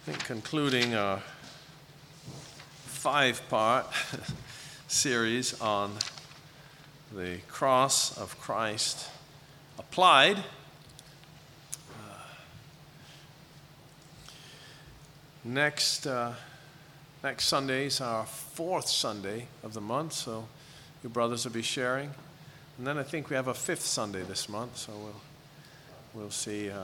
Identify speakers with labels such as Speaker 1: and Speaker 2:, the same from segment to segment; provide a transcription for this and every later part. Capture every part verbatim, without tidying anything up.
Speaker 1: think concluding a five-part series on the cross of Christ applied. Uh, next, uh, next Sunday is our fourth Sunday of the month, so you brothers will be sharing. And then I think we have a fifth Sunday this month, so we'll we'll see. Uh,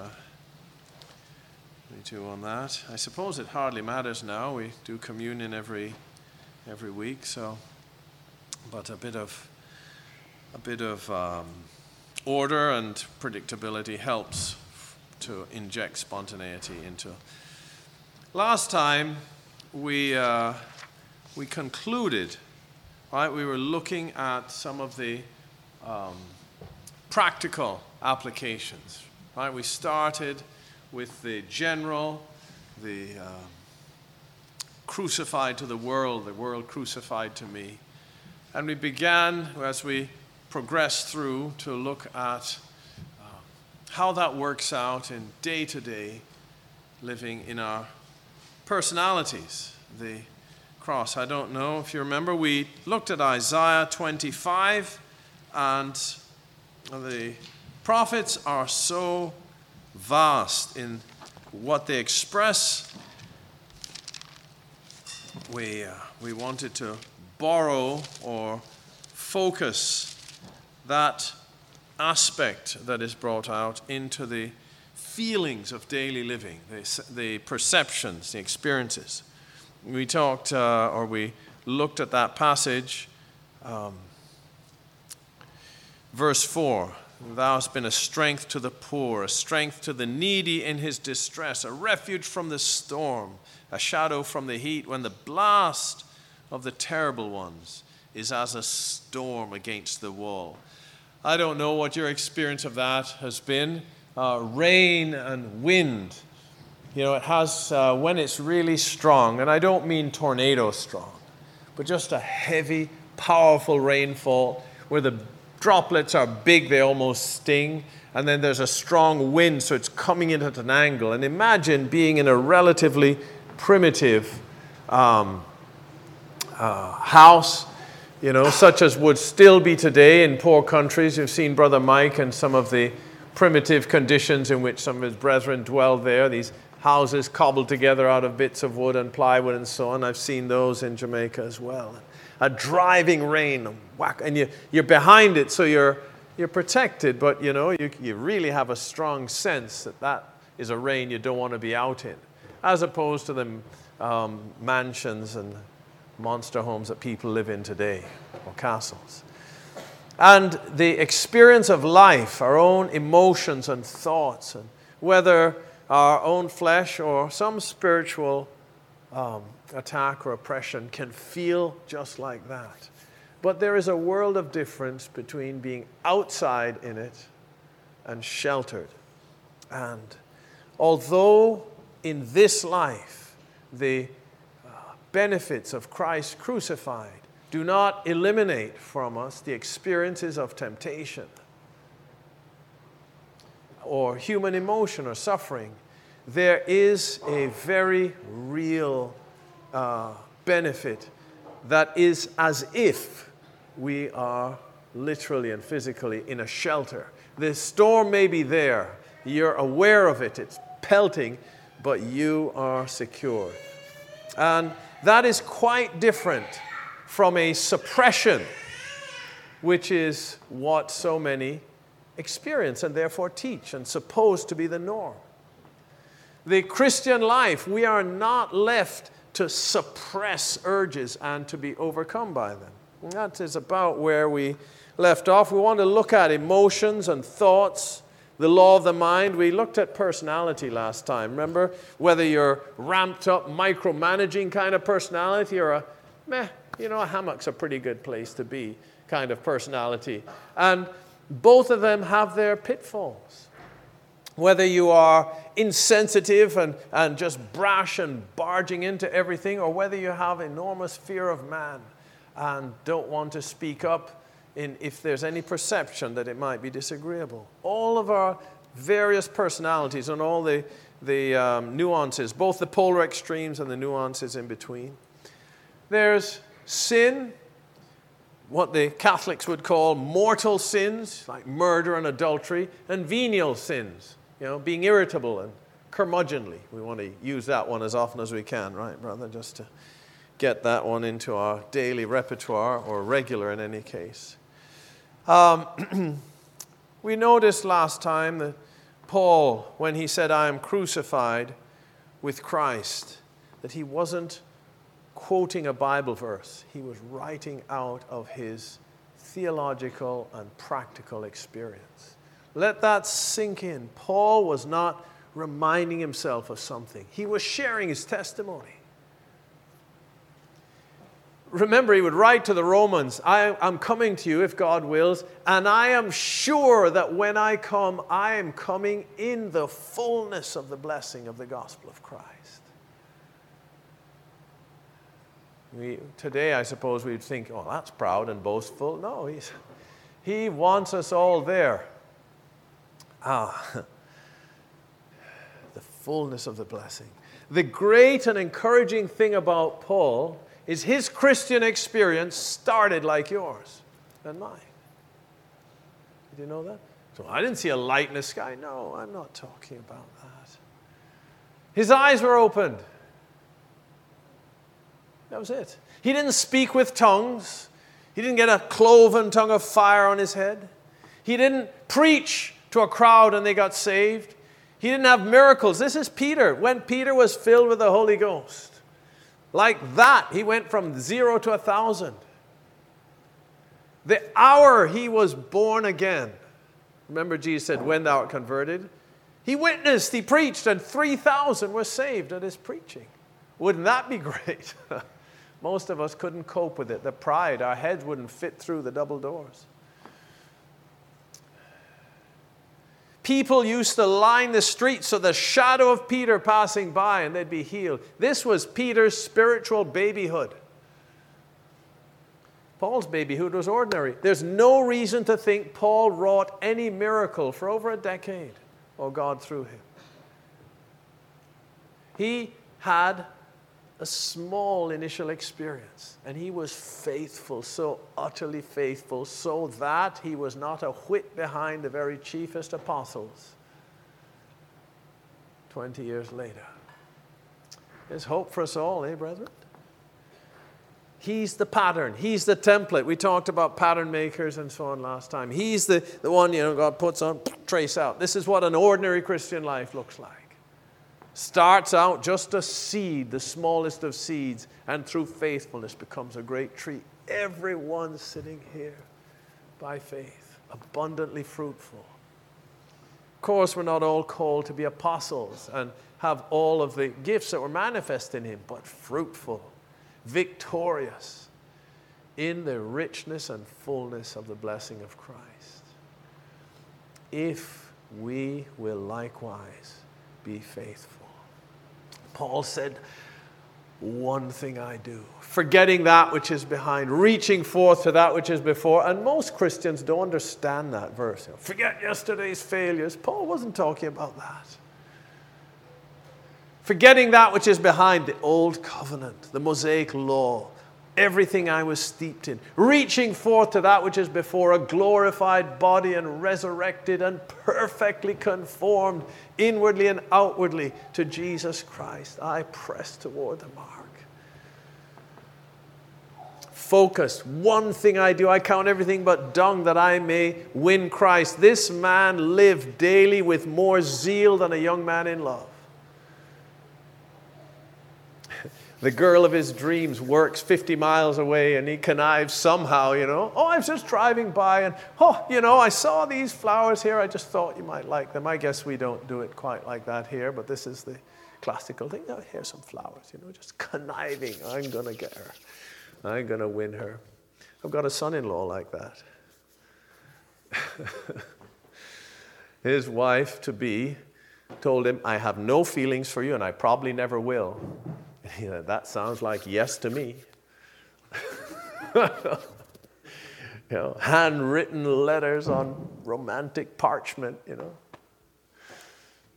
Speaker 1: Me too on that. I suppose it hardly matters now. We do communion every every week, so but a bit of a bit of um, order and predictability helps to inject spontaneity into. Last time we uh, we concluded, right? We were looking at some of the um, practical applications, right? We started with the general, the uh, crucified to the world, the world crucified to me. And we began, as we progressed through, to look at uh, how that works out in day-to-day living in our personalities, the cross. I don't know if you remember, we looked at Isaiah twenty-five, and the prophets are so vast in what they express. We, uh, we wanted to borrow or focus that aspect that is brought out into the feelings of daily living, the, the perceptions, the experiences. We talked, uh, or we looked at that passage, um, verse four. Thou hast been a strength to the poor, a strength to the needy in his distress, a refuge from the storm, a shadow from the heat, when the blast of the terrible ones is as a storm against the wall. I don't know what your experience of that has been. Uh, rain and wind, you know, it has, uh, when it's really strong, and I don't mean tornado strong, but just a heavy, powerful rainfall where the droplets are big, they almost sting, and then there's a strong wind, so it's coming in at an angle. And imagine being in a relatively primitive um, uh, house, you know, such as would still be today in poor countries. You've seen Brother Mike and some of the primitive conditions in which some of his brethren dwell there, these houses cobbled together out of bits of wood and plywood and so on. I've seen those in Jamaica as well. A driving rain, whack, and you, you're behind it, so you're you're protected, but you know, you, you really have a strong sense that that is a rain you don't want to be out in, as opposed to the um, mansions and monster homes that people live in today, or castles. And the experience of life, our own emotions and thoughts, and whether our own flesh or some spiritual um, attack or oppression can feel just like that. But there is a world of difference between being outside in it and sheltered. And although in this life the uh, benefits of Christ crucified do not eliminate from us the experiences of temptation or human emotion or suffering, there is a very real uh, benefit that is as if we are literally and physically in a shelter. The storm may be there. You're aware of it. It's pelting, but you are secure. And that is quite different from a suppression, which is what so many experience and therefore teach and supposed to be the norm. The Christian life, we are not left to suppress urges and to be overcome by them. And that is about where we left off. We want to look at emotions and thoughts, the law of the mind. We looked at personality last time. Remember, whether you're ramped up, micromanaging kind of personality or a meh, you know, a hammock's a pretty good place to be kind of personality. And both of them have their pitfalls. Whether you are insensitive and, and just brash and barging into everything, or whether you have enormous fear of man and don't want to speak up in, if there's any perception that it might be disagreeable. All of our various personalities and all the, the um, nuances, both the polar extremes and the nuances in between. There's sin, what the Catholics would call mortal sins, like murder and adultery, and venial sins, you know, being irritable and curmudgeonly. We want to use that one as often as we can, right, brother, just to get that one into our daily repertoire, or regular in any case. Um, we noticed last time that Paul, when he said, I am crucified with Christ, that he wasn't quoting a Bible verse. He was writing out of his theological and practical experience. Let that sink in. Paul was not reminding himself of something. He was sharing his testimony. Remember, he would write to the Romans, I am coming to you if God wills, and I am sure that when I come, I am coming in the fullness of the blessing of the gospel of Christ. We, today, I suppose we'd think, oh, that's proud and boastful. No, he's, he wants us all there. Ah, the fullness of the blessing. The great and encouraging thing about Paul is his Christian experience started like yours and mine. Did you know that? So I didn't see a light in the sky. No, I'm not talking about that. His eyes were opened. That was it. He didn't speak with tongues. He didn't get a cloven tongue of fire on his head. He didn't preach to a crowd and they got saved. He didn't have miracles. This is Peter. When Peter was filled with the Holy Ghost, like that, he went from zero to a thousand. The hour he was born again. Remember, Jesus said, when thou art converted. He witnessed, he preached, and three thousand were saved at his preaching. Wouldn't that be great? Most of us couldn't cope with it. The pride, our heads wouldn't fit through the double doors. People used to line the streets so the shadow of Peter passing by and they'd be healed. This was Peter's spiritual babyhood. Paul's babyhood was ordinary. There's no reason to think Paul wrought any miracle for over a decade, or God through him. He had a small initial experience, and he was faithful, so utterly faithful, so that he was not a whit behind the very chiefest apostles twenty years later. There's hope for us all, eh, brethren? He's the pattern. He's the template. We talked about pattern makers and so on last time. He's the, the one, you know, God puts on, trace out. This is what an ordinary Christian life looks like. Starts out just a seed, the smallest of seeds, and through faithfulness becomes a great tree. Everyone sitting here by faith, abundantly fruitful. Of course, we're not all called to be apostles and have all of the gifts that were manifest in him, but fruitful, victorious in the richness and fullness of the blessing of Christ. If we will likewise be faithful. Paul said, one thing I do, forgetting that which is behind, reaching forth to that which is before. And most Christians don't understand that verse. You know, forget yesterday's failures. Paul wasn't talking about that. Forgetting that which is behind, the old covenant, the Mosaic law, everything I was steeped in, reaching forth to that which is before, a glorified body and resurrected and perfectly conformed inwardly and outwardly to Jesus Christ. I press toward the mark. Focused. One thing I do, I count everything but dung that I may win Christ. This man lived daily with more zeal than a young man in love. The girl of his dreams works fifty miles away and he connives somehow, you know. Oh, I was just driving by and, oh, you know, I saw these flowers here. I just thought you might like them. I guess we don't do it quite like that here, but this is the classical thing. Oh, here's some flowers, you know, just conniving. I'm going to get her. I'm going to win her. I've got a son-in-law like that. His wife-to-be told him, I have no feelings for you and I probably never will. You know, that sounds like yes to me. You know, handwritten letters on romantic parchment, you know.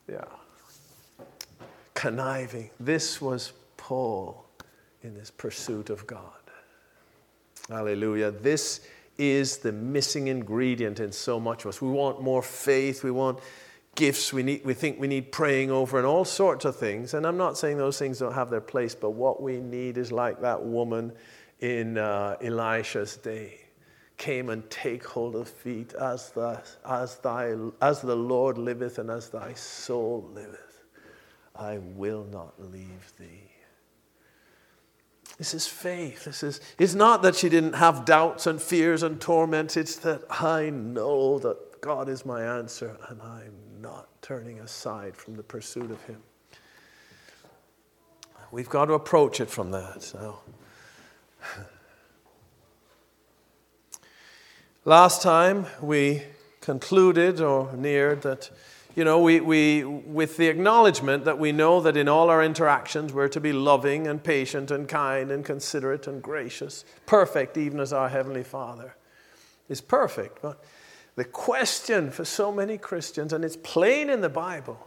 Speaker 1: Yeah. Conniving. This was Paul in his pursuit of God. Hallelujah. This is the missing ingredient in so much of us. We want more faith. We want gifts. We need. We think we need praying over and all sorts of things. And I'm not saying those things don't have their place, but what we need is like that woman in uh, Elisha's day. Came and take hold of feet as the, as thy, as the Lord liveth and as thy soul liveth. I will not leave thee. This is faith. This is, it's not that she didn't have doubts and fears and torments. It's that I know that God is my answer and I'm not turning aside from the pursuit of him. We've got to approach it from that. Now, last time we concluded or neared that, you know, we, we with the acknowledgement that we know that in all our interactions we're to be loving and patient and kind and considerate and gracious, perfect even as our Heavenly Father is perfect. But the question for so many Christians, and it's plain in the Bible,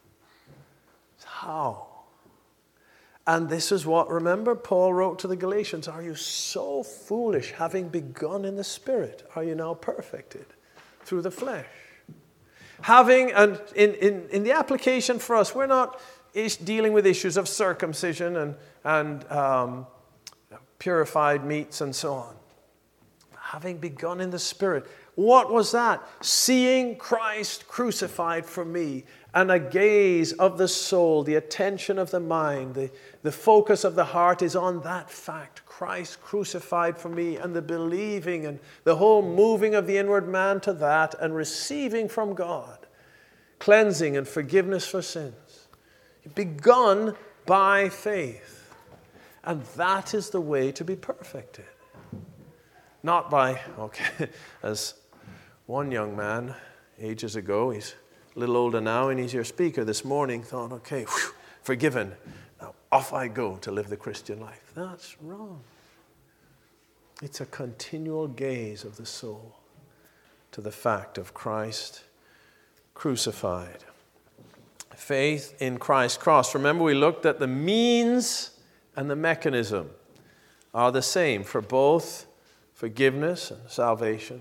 Speaker 1: is how? And this is what, remember, Paul wrote to the Galatians, are you so foolish, having begun in the Spirit, are you now perfected through the flesh? Having, and in, in, in the application for us, we're not is dealing with issues of circumcision and, and um, purified meats and so on. Having begun in the Spirit. What was that? Seeing Christ crucified for me, and a gaze of the soul, the attention of the mind, the, the focus of the heart is on that fact. Christ crucified for me, and the believing and the whole moving of the inward man to that, and receiving from God cleansing and forgiveness for sins. Begun by faith. And that is the way to be perfected. Not by, okay, as one young man ages ago, he's a little older now, and he's your speaker this morning, thought, okay, whew, forgiven. Now off I go to live the Christian life. That's wrong. It's a continual gaze of the soul to the fact of Christ crucified. Faith in Christ's cross. Remember, we looked at the means and the mechanism are the same for both forgiveness and salvation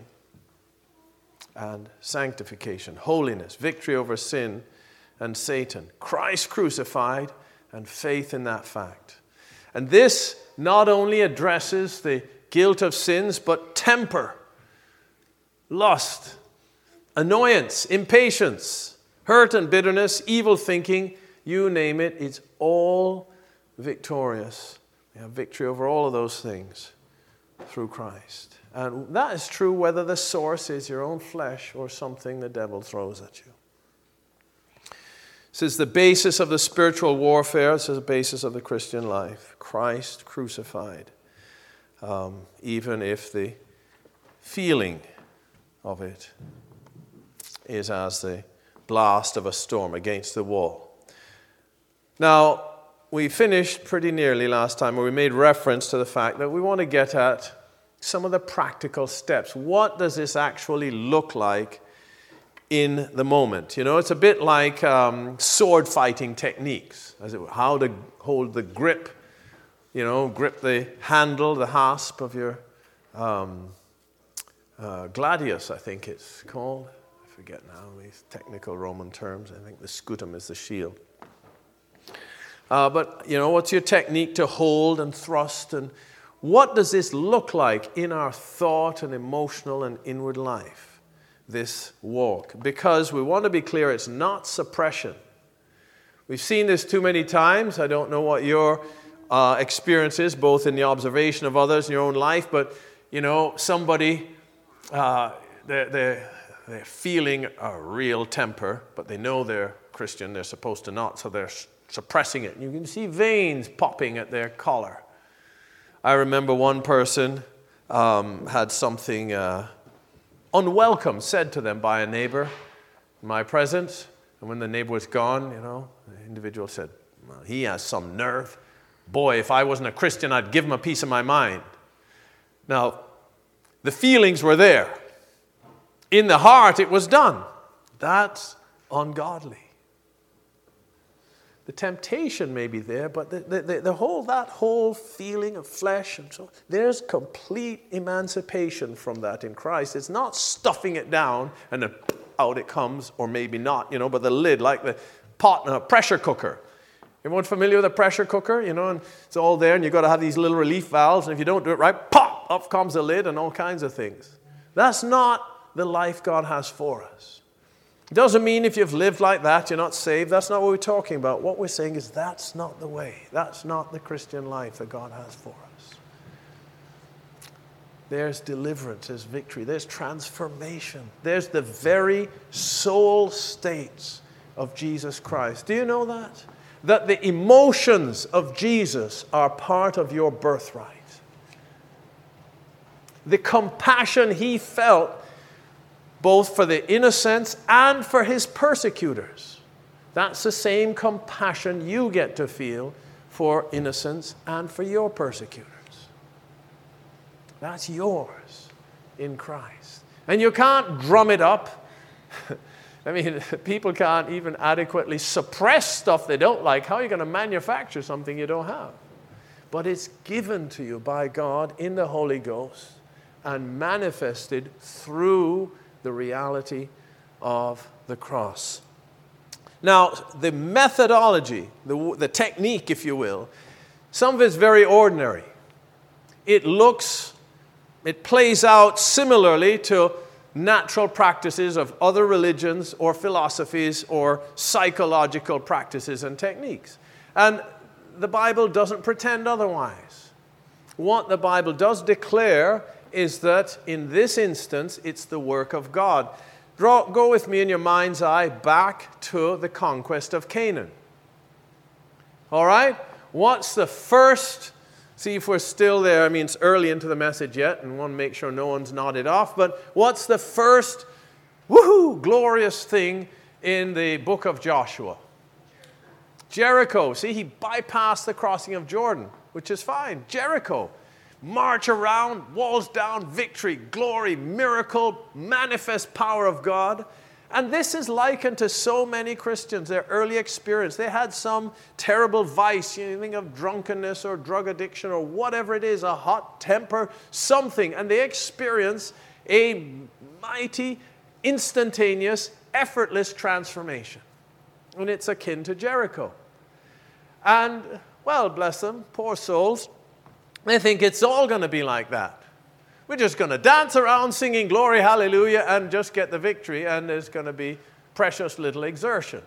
Speaker 1: and sanctification, holiness, victory over sin and Satan. Christ crucified and faith in that fact. And this not only addresses the guilt of sins, but temper, lust, annoyance, impatience, hurt and bitterness, evil thinking, you name it, it's all victorious. We have victory over all of those things through Christ. And that is true whether the source is your own flesh or something the devil throws at you. This is the basis of the spiritual warfare. This is the basis of the Christian life. Christ crucified. Um, even if the feeling of it is as the blast of a storm against the wall. Now, we finished pretty nearly last time where we made reference to the fact that we want to get at some of the practical steps. What does this actually look like in the moment? You know, it's a bit like um, sword fighting techniques, as it were. How to hold the grip, you know, grip the handle, the hasp of your um, uh, gladius, I think it's called. I forget now these technical Roman terms. I think the scutum is the shield. Uh, but, you know, what's your technique to hold and thrust? And what does this look like in our thought and emotional and inward life, this walk? Because we want to be clear, it's not suppression. We've seen this too many times. I don't know what your uh, experience is, both in the observation of others in your own life, but, you know, somebody, uh, they're, they're, they're feeling a real temper, but they know they're Christian, they're supposed to not, so they're suppressing it. You can see veins popping at their collar. I remember one person um, had something uh, unwelcome said to them by a neighbor in my presence. And when the neighbor was gone, you know, the individual said, well, he has some nerve. Boy, if I wasn't a Christian, I'd give him a piece of my mind. Now, the feelings were there. In the heart, it was done. That's ungodly. The temptation may be there, but the, the, the, the whole, that whole feeling of flesh and so, there's complete emancipation from that in Christ. It's not stuffing it down and then out it comes, or maybe not, you know, but the lid, like the pot in a pressure cooker. Everyone familiar with a pressure cooker, you know, and it's all there, and you've got to have these little relief valves, and if you don't do it right, pop, up comes the lid and all kinds of things. That's not the life God has for us. It doesn't mean if you've lived like that, you're not saved. That's not what we're talking about. What we're saying is that's not the way. That's not the Christian life that God has for us. There's deliverance, there's victory, there's transformation. There's the very soul states of Jesus Christ. Do you know that? That the emotions of Jesus are part of your birthright. The compassion he felt both for the innocents and for his persecutors. That's the same compassion you get to feel for innocents and for your persecutors. That's yours in Christ. And you can't drum it up. I mean, people can't even adequately suppress stuff they don't like. How are you going to manufacture something you don't have? But it's given to you by God in the Holy Ghost and manifested through the reality of the cross. Now, the methodology, the, the technique, if you will, some of it's very ordinary. It looks, it plays out similarly to natural practices of other religions or philosophies or psychological practices and techniques. And the Bible doesn't pretend otherwise. What the Bible does declare is that in this instance, it's the work of God. Draw, go with me in your mind's eye back to the conquest of Canaan. All right? What's the first, see if we're still there. I mean, it's early into the message yet, and we want to make sure no one's nodded off. But what's the first, woohoo, glorious thing in the book of Joshua? Jericho. See, he bypassed the crossing of Jordan, which is fine. Jericho. March around, walls down, victory, glory, miracle, manifest power of God. And this is likened to so many Christians, their early experience. They had some terrible vice, you think of drunkenness or drug addiction or whatever it is, a hot temper, something. And they experience a mighty, instantaneous, effortless transformation. And it's akin to Jericho. And, well, bless them, poor souls. They think it's all going to be like that. We're just going to dance around singing glory, hallelujah, and just get the victory, and there's going to be precious little exertion.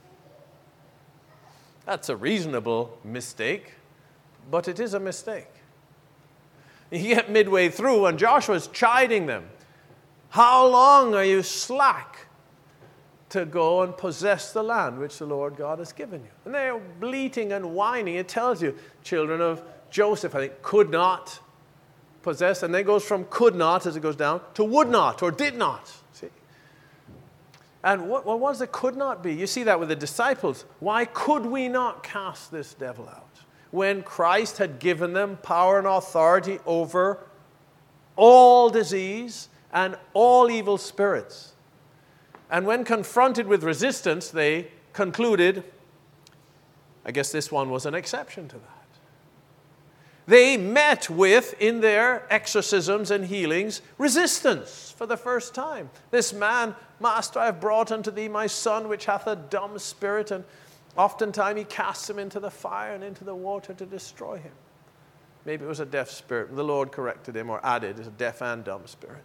Speaker 1: That's a reasonable mistake, but it is a mistake. You get midway through, and Joshua's chiding them. How long are you slack to go and possess the land which the Lord God has given you? And they're bleating and whining. It tells you, children of Joseph, I think, could not possess, and then goes from could not, as it goes down, to would not or did not. See? And what, what was it could not be? You see that with the disciples. Why could we not cast this devil out? When Christ had given them power and authority over all disease and all evil spirits. And when confronted with resistance, they concluded, I guess this one was an exception to that. They met with, in their exorcisms and healings, resistance for the first time. This man, Master, I have brought unto thee my son, which hath a dumb spirit, and oftentimes he casts him into the fire and into the water to destroy him. Maybe it was a deaf spirit. The Lord corrected him or added, it's a deaf and dumb spirit.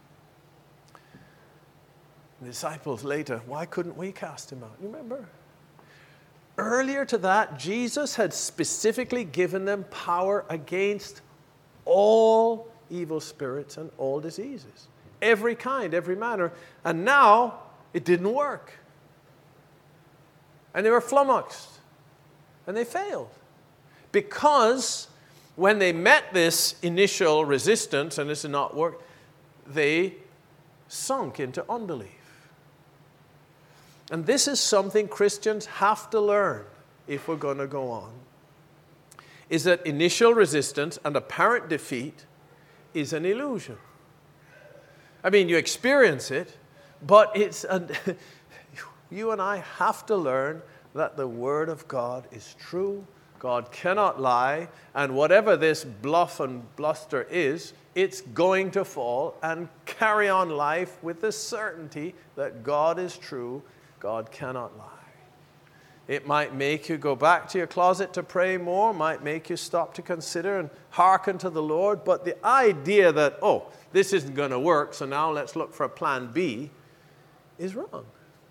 Speaker 1: The disciples later, why couldn't we cast him out? You remember? Earlier to that, Jesus had specifically given them power against all evil spirits and all diseases. Every kind, every manner. And now, it didn't work. And they were flummoxed. And they failed. Because when they met this initial resistance, and this did not work, they sunk into unbelief. And this is something Christians have to learn if we're going to go on, is that initial resistance and apparent defeat is an illusion. I mean, you experience it, but it's an, you and I have to learn that the Word of God is true. God cannot lie, and whatever this bluff and bluster is, it's going to fall and carry on life with the certainty that God is true, God cannot lie. It might make you go back to your closet to pray more, might make you stop to consider and hearken to the Lord, but the idea that, oh, this isn't going to work, so now let's look for a plan B, is wrong.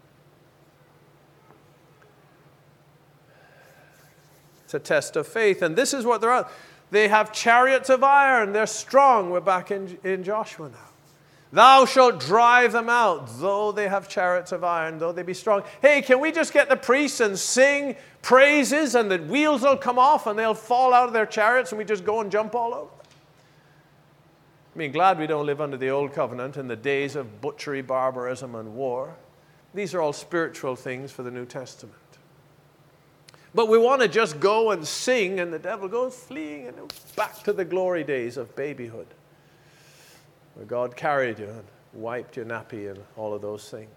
Speaker 1: It's a test of faith, and this is what they're at. They have chariots of iron, they're strong. We're back in, in Joshua now. Thou shalt drive them out, though they have chariots of iron, though they be strong. Hey, can we just get the priests and sing praises, and the wheels will come off, and they'll fall out of their chariots, and we just go and jump all over? I mean, glad we don't live under the old covenant in the days of butchery, barbarism, and war. These are all spiritual things for the New Testament. But we want to just go and sing, and the devil goes fleeing and back to the glory days of babyhood, where God carried you and wiped your nappy and all of those things.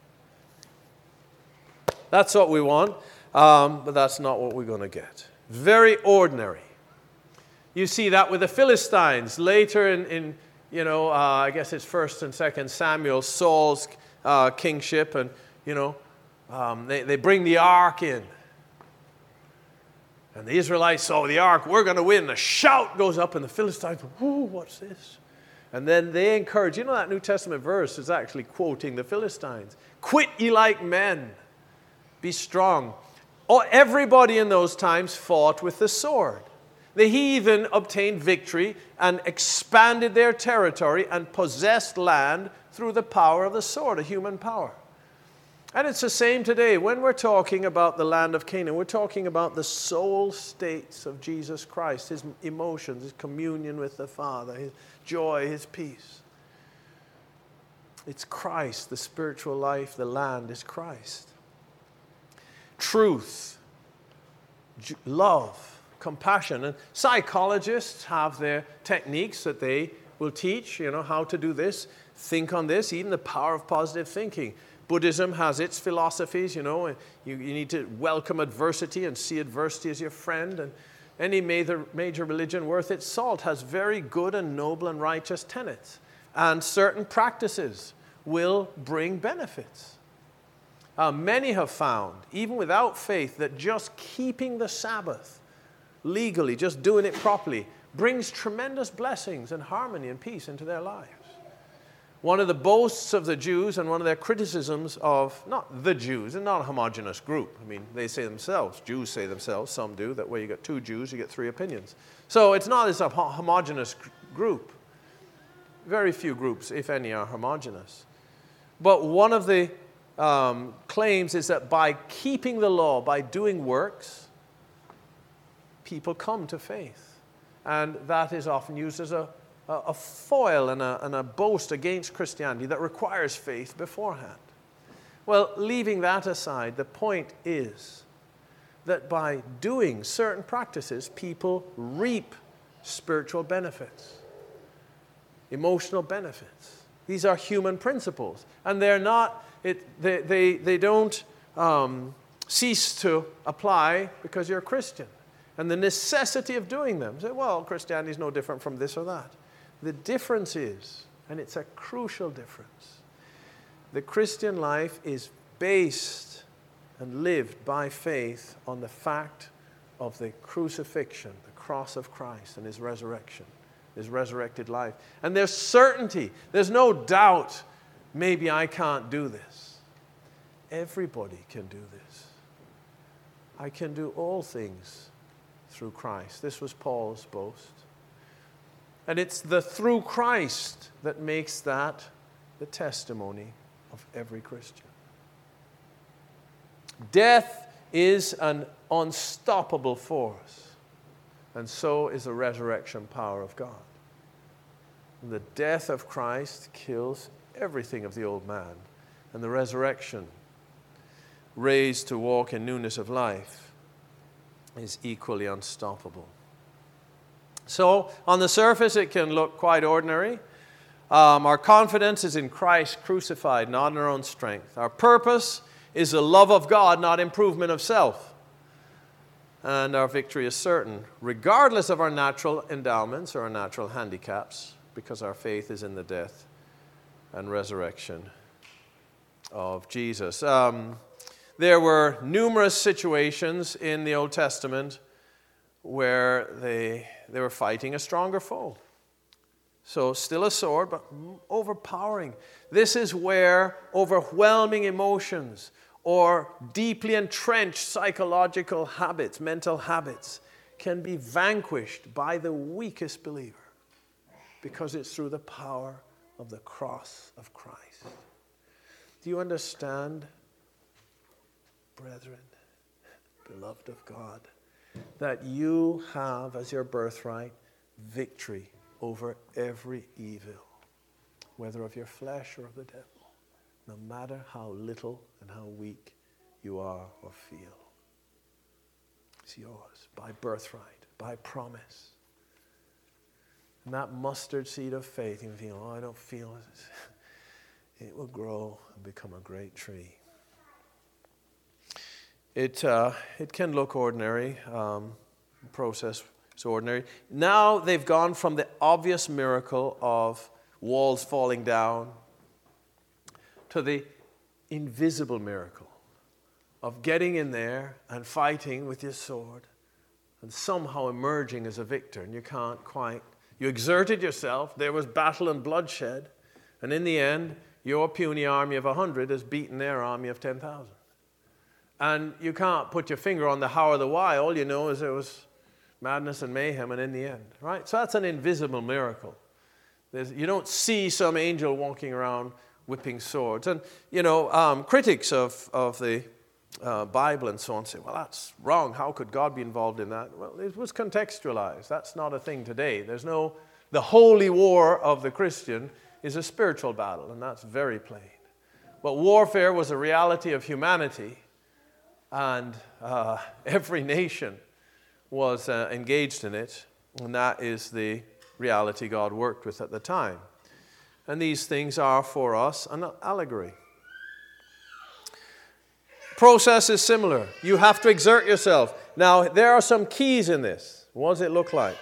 Speaker 1: That's what we want, um, but that's not what we're going to get. Very ordinary. You see that with the Philistines. Later in, in you know, uh, I guess it's First and Second Samuel, Saul's uh, kingship, and, you know, um, they, they bring the ark in. And the Israelites saw the ark, we're going to win. A shout goes up, and the Philistines, whoo, what's this? And then they encourage, you know, that New Testament verse is actually quoting the Philistines. Quit ye like men, be strong. Oh, everybody in those times fought with the sword. The heathen obtained victory and expanded their territory and possessed land through the power of the sword, a human power. And it's the same today. When we're talking about the land of Canaan, we're talking about the soul states of Jesus Christ, his emotions, his communion with the Father, his joy, his peace. It's Christ, the spiritual life, the land is Christ. Truth, love, compassion. And psychologists have their techniques that they will teach, you know, how to do this, think on this, even the power of positive thinking. Buddhism has its philosophies, you know, you, you need to welcome adversity and see adversity as your friend. And any major, major religion worth its salt has very good and noble and righteous tenets. And certain practices will bring benefits. Uh, many have found, even without faith, that just keeping the Sabbath legally, just doing it properly, brings tremendous blessings and harmony and peace into their lives. One of the boasts of the Jews and one of their criticisms of, not the Jews, and not a homogenous group. I mean, they say themselves, Jews say themselves, some do, that where you got two Jews, you get three opinions. So it's not as a homogenous group. Very few groups, if any, are homogenous. But one of the um, claims is that by keeping the law, by doing works, people come to faith. And that is often used as a a foil and a, and a boast against Christianity that requires faith beforehand. Well, leaving that aside, the point is that by doing certain practices, people reap spiritual benefits, emotional benefits. These are human principles, and they're not, it, they, they, they don't um, cease to apply because you're a Christian. And the necessity of doing them, say, well, Christianity is no different from this or that. The difference is, and it's a crucial difference, the Christian life is based and lived by faith on the fact of the crucifixion, the cross of Christ and his resurrection, his resurrected life. And there's certainty. There's no doubt, maybe I can't do this. Everybody can do this. I can do all things through Christ. This was Paul's boast. And it's the through Christ that makes that the testimony of every Christian. Death is an unstoppable force, and so is the resurrection power of God. And the death of Christ kills everything of the old man, and the resurrection, raised to walk in newness of life, is equally unstoppable. So, on the surface, it can look quite ordinary. Um, our confidence is in Christ crucified, not in our own strength. Our purpose is the love of God, not improvement of self. And our victory is certain, regardless of our natural endowments or our natural handicaps, because our faith is in the death and resurrection of Jesus. Um, there were numerous situations in the Old Testament where they, they were fighting a stronger foe. So still a sword, but overpowering. This is where overwhelming emotions or deeply entrenched psychological habits, mental habits, can be vanquished by the weakest believer, because it's through the power of the cross of Christ. Do you understand, brethren, beloved of God, that you have as your birthright victory over every evil, whether of your flesh or of the devil, no matter how little and how weak you are or feel? It's yours by birthright, by promise. And that mustard seed of faith, you feel, oh, I don't feel it. It will grow and become a great tree. It uh, it can look ordinary. Um, the process is ordinary. Now they've gone from the obvious miracle of walls falling down to the invisible miracle of getting in there and fighting with your sword and somehow emerging as a victor. And you can't quite. You exerted yourself. There was battle and bloodshed. And in the end, your puny army of a hundred has beaten their army of ten thousand. And you can't put your finger on the how or the why. All you know is there was madness and mayhem, and in the end, right? So that's an invisible miracle. There's, you don't see some angel walking around whipping swords. And, you know, um, critics of, of the uh, Bible and so on say, well, that's wrong. How could God be involved in that? Well, it was contextualized. That's not a thing today. There's no, the holy war of the Christian is a spiritual battle, and that's very plain. But warfare was a reality of humanity, and uh, every nation was uh, engaged in it, and that is the reality God worked with at the time. And these things are for us an allegory. Process is similar. You have to exert yourself. Now, there are some keys in this. What does it look like?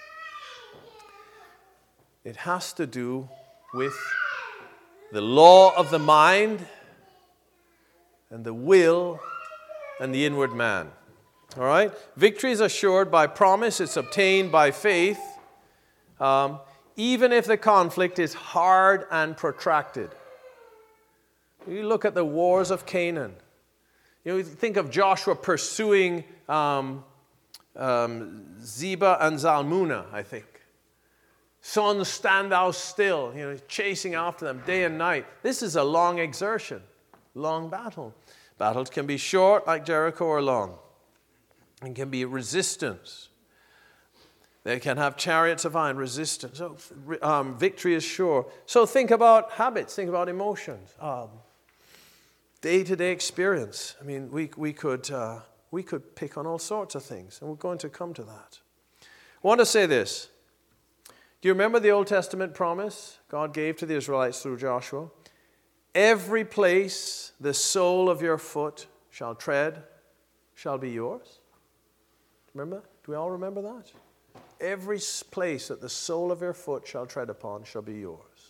Speaker 1: It has to do with the law of the mind and the will and the inward man. All right? Victory is assured by promise. It's obtained by faith. Um, even if the conflict is hard and protracted. You look at the wars of Canaan. You know, think of Joshua pursuing um, um, Zebah and Zalmunna, I think. Sun, stand thou still. You know, chasing after them day and night. This is a long exertion, long battle. Battles can be short, like Jericho, or long. And can be resistance. They can have chariots of iron, resistance. So um, victory is sure. So think about habits. Think about emotions. Um, day-to-day experience. I mean, we we could uh, we could pick on all sorts of things, and we're going to come to that. I want to say this. Do you remember the Old Testament promise God gave to the Israelites through Joshua? Every place the sole of your foot shall tread shall be yours. Remember? Do we all remember that? Every place that the sole of your foot shall tread upon shall be yours.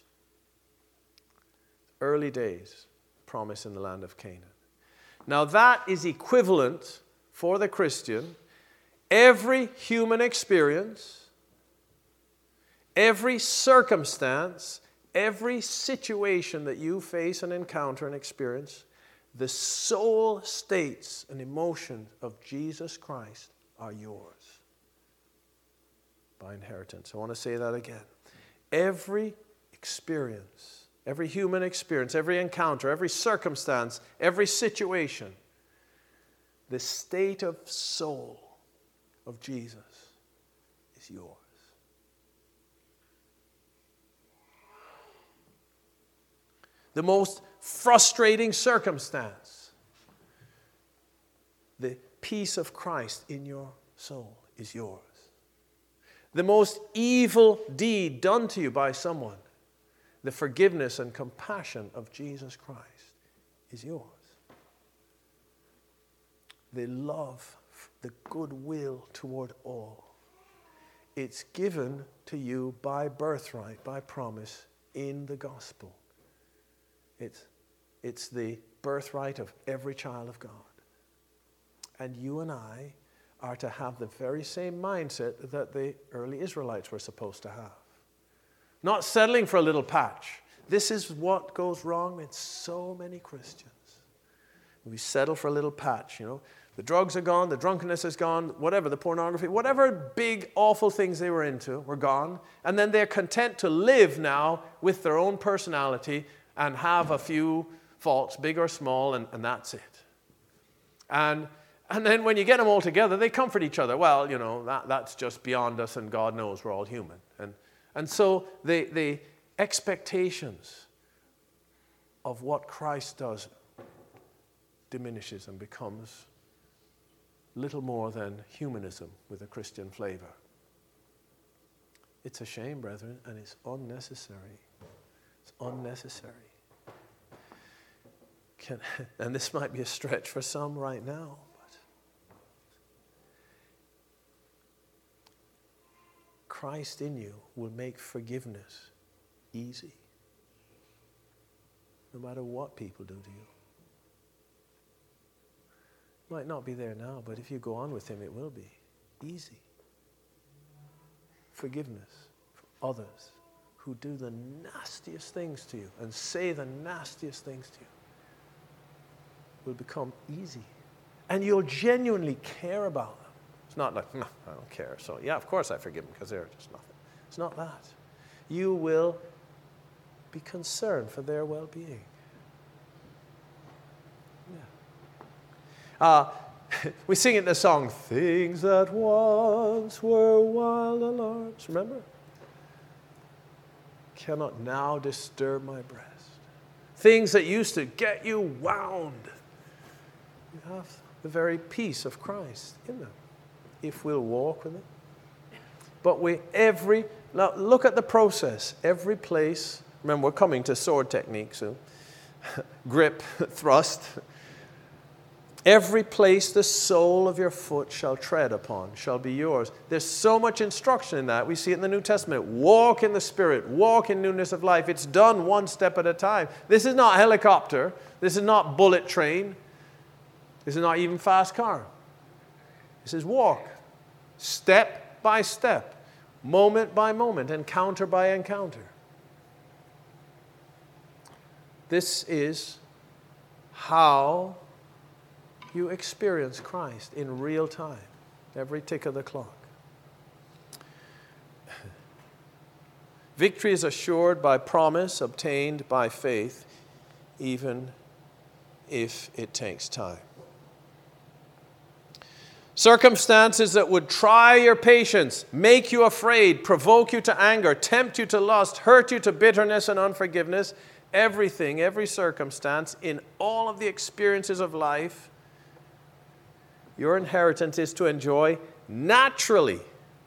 Speaker 1: Early days, promise in the land of Canaan. Now that is equivalent for the Christian. Every human experience, every circumstance, every situation that you face and encounter and experience, the soul states and emotions of Jesus Christ are yours by inheritance. I want to say that again. Every experience, every human experience, every encounter, every circumstance, every situation, the state of soul of Jesus is yours. The most frustrating circumstance, the peace of Christ in your soul is yours. The most evil deed done to you by someone, the forgiveness and compassion of Jesus Christ is yours. the love, the goodwill toward all. It's given to you by birthright, by promise in the gospel. It's, it's the birthright of every child of God. And you and I are to have the very same mindset that the early Israelites were supposed to have. Not settling for a little patch. This is what goes wrong in so many Christians. We settle for a little patch, you know. The drugs are gone, the drunkenness is gone, whatever, the pornography, whatever big, awful things they were into were gone. And then they're content to live now with their own personality and have a few faults, big or small, and, and that's it. And and then when you get them all together, they comfort each other. Well, you know, that, that's just beyond us, and God knows we're all human. And, and so the, the expectations of what Christ does diminishes and becomes little more than humanism with a Christian flavor. It's a shame, brethren, and it's unnecessary. It's unnecessary. Can, and this might be a stretch for some right now, but Christ in you will make forgiveness easy, no matter what people do to you. Might not be there now, but if you go on with him, it will be easy. Forgiveness for others who do the nastiest things to you and say the nastiest things to you will become easy. And you'll genuinely care about them. It's not like, no, I don't care. So, yeah, of course I forgive them because they're just nothing. It's not that. You will be concerned for their well-being. Uh, we sing in the song, things that once were wild alarms, remember? Cannot now disturb my breast. Things that used to get you wound. You have the very peace of Christ in them, if we'll walk with it. But we, every, now look at the process. Every place, remember we're coming to sword technique soon. Grip, thrust. Every place the sole of your foot shall tread upon shall be yours. There's so much instruction in that. We see it in the New Testament. Walk in the Spirit. Walk in newness of life. It's done one step at a time. This is not helicopter. This is not bullet train. This is not even fast car. This is walk. Step by step. Moment by moment. Encounter by encounter. This is how you experience Christ in real time, every tick of the clock. Victory is assured by promise obtained by faith, even if it takes time. Circumstances that would try your patience, make you afraid, provoke you to anger, tempt you to lust, hurt you to bitterness and unforgiveness, everything, every circumstance, in all of the experiences of life, your inheritance is to enjoy naturally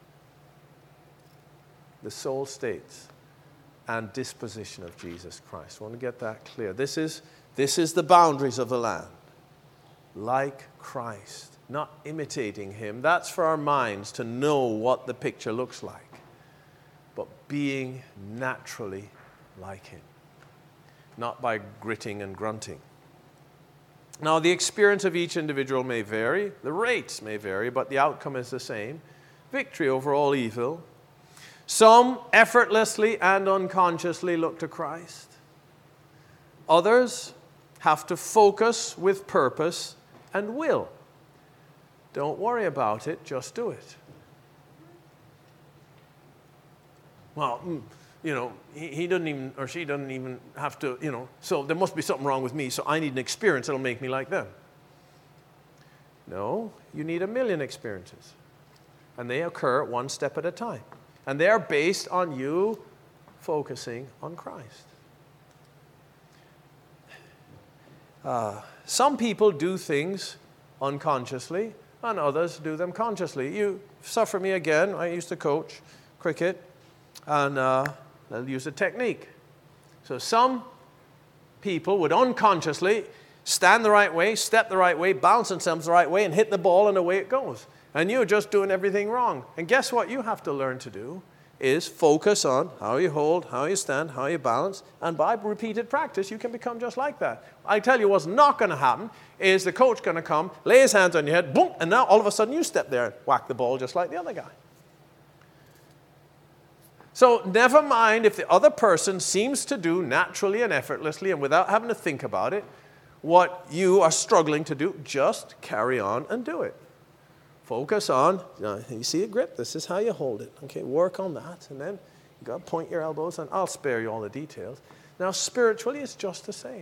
Speaker 1: the soul states and disposition of Jesus Christ. I want to get that clear. This is, this is the boundaries of the land. Like Christ, not imitating him. That's for our minds to know what the picture looks like. But being naturally like him. Not by gritting and grunting. Now, the experience of each individual may vary, the rates may vary, but the outcome is the same. Victory over all evil. Some effortlessly and unconsciously look to Christ. Others have to focus with purpose and will. Don't worry about it, just do it. Well, you know, he, he doesn't even, or she doesn't even have to, you know, so there must be something wrong with me, so I need an experience that'll make me like them. No, you need a million experiences. And they occur one step at a time. And they are based on you focusing on Christ. Uh, some people do things unconsciously, and others do them consciously. You suffer me again. I used to coach cricket, and uh, they'll use a technique. So some people would unconsciously stand the right way, step the right way, balance themselves the right way, and hit the ball, and away it goes. And you're just doing everything wrong. And guess what you have to learn to do is focus on how you hold, how you stand, how you balance, and by repeated practice, you can become just like that. I tell you what's not going to happen is the coach going to come, lay his hands on your head, boom, and now all of a sudden you step there and whack the ball just like the other guy. So never mind if the other person seems to do naturally and effortlessly and without having to think about it what you are struggling to do, just carry on and do it. Focus on, you see a grip, this is how you hold it. Okay, work on that, and then you got to point your elbows, and I'll spare you all the details. Now, spiritually, it's just the same.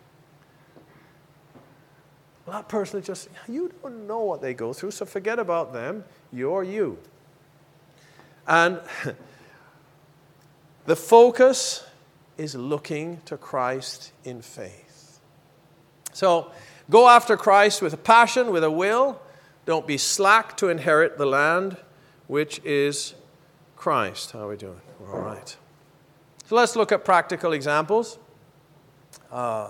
Speaker 1: Well, that person is just, you don't know what they go through, so forget about them. You're you. And the focus is looking to Christ in faith. So, go after Christ with a passion, with a will. Don't be slack to inherit the land, which is Christ. How are we doing? We're all right. So let's look at practical examples. Uh,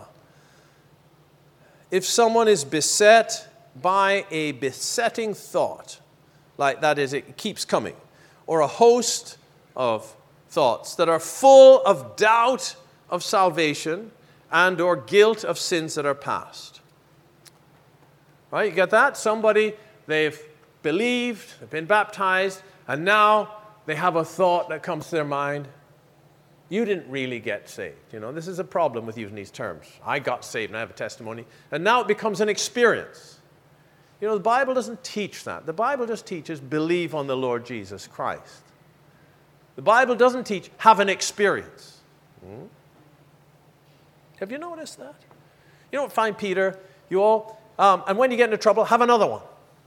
Speaker 1: if someone is beset by a besetting thought, like that is, it keeps coming, or a host of thoughts that are full of doubt of salvation and or guilt of sins that are past. Right, you get that? Somebody, they've believed, they've been baptized, and now they have a thought that comes to their mind. You didn't really get saved. You know, this is a problem with using these terms. I got saved and I have a testimony. And now it becomes an experience. You know, the Bible doesn't teach that. The Bible just teaches believe on the Lord Jesus Christ. The Bible doesn't teach have an experience. Hmm? Have you noticed that? You don't find Peter, you all... Um, and when you get into trouble, have another one.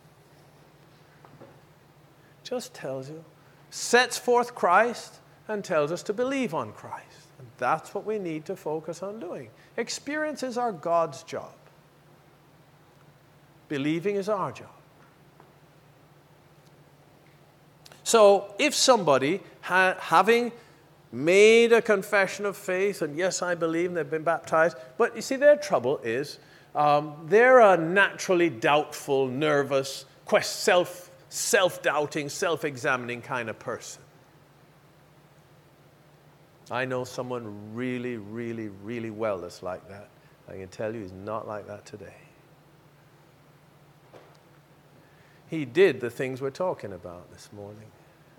Speaker 1: Just tells you, sets forth Christ and tells us to believe on Christ. And that's what we need to focus on doing. Experiences are God's job. Believing is our job. So if somebody, ha- having made a confession of faith, and yes, I believe, and they've been baptized, but you see, their trouble is, Um, they're a naturally doubtful, nervous, quest, self, self-doubting, self-examining kind of person. I know someone really, really, really well that's like that. I can tell you he's not like that today. He did the things we're talking about this morning.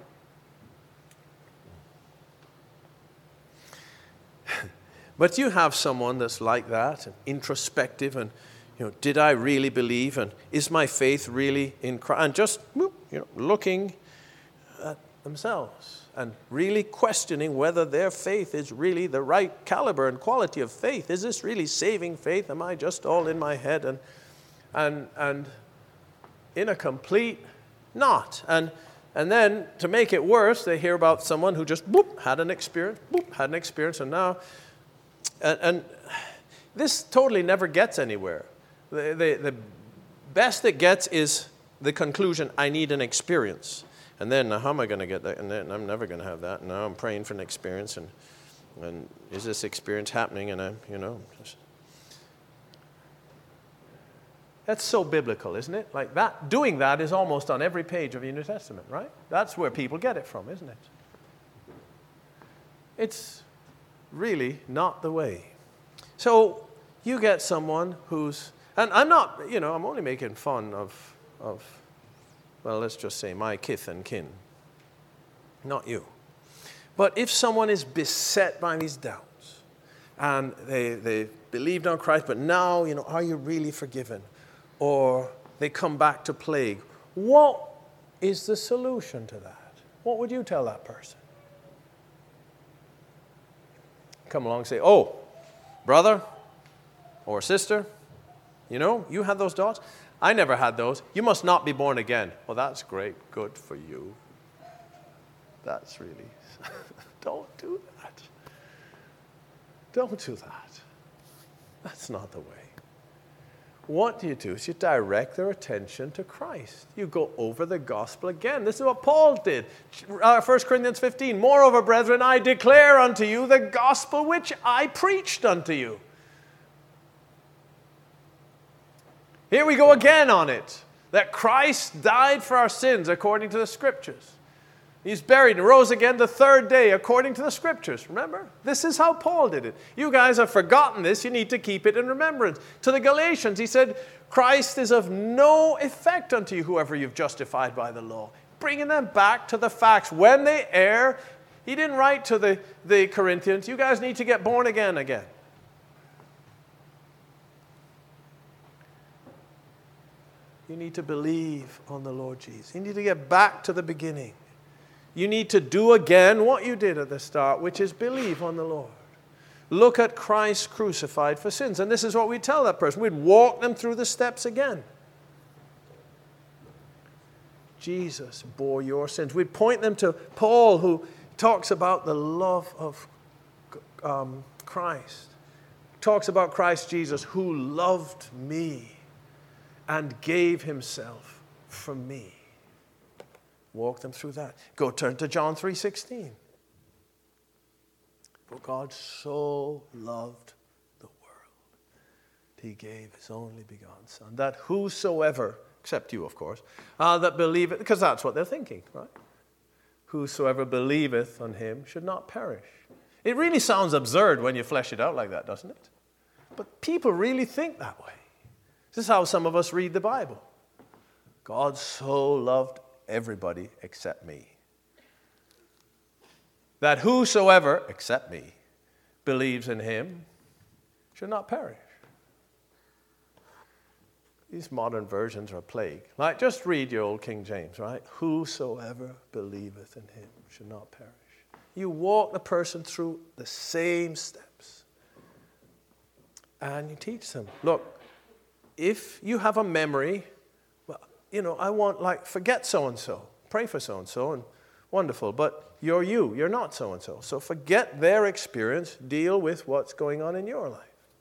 Speaker 1: But you have someone that's like that, and introspective, and, you know, did I really believe, and is my faith really in Christ? And just, you know, looking at themselves and really questioning whether their faith is really the right caliber and quality of faith. Is this really saving faith? Am I just all in my head and and and in a complete knot? And and then to make it worse, they hear about someone who just boop, had an experience, boop, had an experience, and now. And, and this totally never gets anywhere. The, the, the best it gets is the conclusion, I need an experience. And then, how am I going to get that? And then I'm never going to have that. Now I'm praying for an experience. And, and is this experience happening? And I'm, you know. Just... That's so biblical, isn't it? Like that, doing that is almost on every page of the New Testament, right? That's where people get it from, isn't it? It's really not the way. So you get someone who's, and I'm not, you know, I'm only making fun of, of, well, let's just say my kith and kin, not you. But if someone is beset by these doubts, and they, they believed on Christ, but now, you know, are you really forgiven? Or they come back to plague, what is the solution to that? What would you tell that person? Come along and say, oh, brother or sister, you know, you had those doubts. I never had those. You must not be born again. Well, that's great. Good for you. That's really, don't do that. Don't do that. That's not the way. What do you do is you direct their attention to Christ. You go over the gospel again. This is what Paul did. Uh, First Corinthians fifteen, moreover, brethren, I declare unto you the gospel which I preached unto you. Here we go again on it, that Christ died for our sins according to the Scriptures. He's buried and rose again the third day according to the Scriptures. Remember? This is how Paul did it. You guys have forgotten this. You need to keep it in remembrance. To the Galatians, he said, Christ is of no effect unto you, whoever you've justified by the law. Bringing them back to the facts. When they err, he didn't write to the, the Corinthians, you guys need to get born again again. You need to believe on the Lord Jesus. You need to get back to the beginning. You need to do again what you did at the start, which is believe on the Lord. Look at Christ crucified for sins. And this is what we'd tell that person. We'd walk them through the steps again. Jesus bore your sins. We'd point them to Paul, who talks about the love of um, Christ. Talks about Christ Jesus, who loved me and gave himself for me. Walk them through that. Go turn to John three sixteen. For God so loved the world, he gave his only begotten Son, that whosoever, except you of course, uh, that believeth, because that's what they're thinking, right? Whosoever believeth on him should not perish. It really sounds absurd when you flesh it out like that, doesn't it? But people really think that way. This is how some of us read the Bible. God so loved everybody except me, that whosoever, except me, believes in him should not perish. These modern versions are a plague. Like, just read your old King James, right? Whosoever believeth in him should not perish. You walk the person through the same steps. And you teach them, look, if you have a memory, well, you know, I want, like, forget so-and-so. Pray for so-and-so, and wonderful. But you're you. You're not so-and-so. So forget their experience. Deal with what's going on in your life.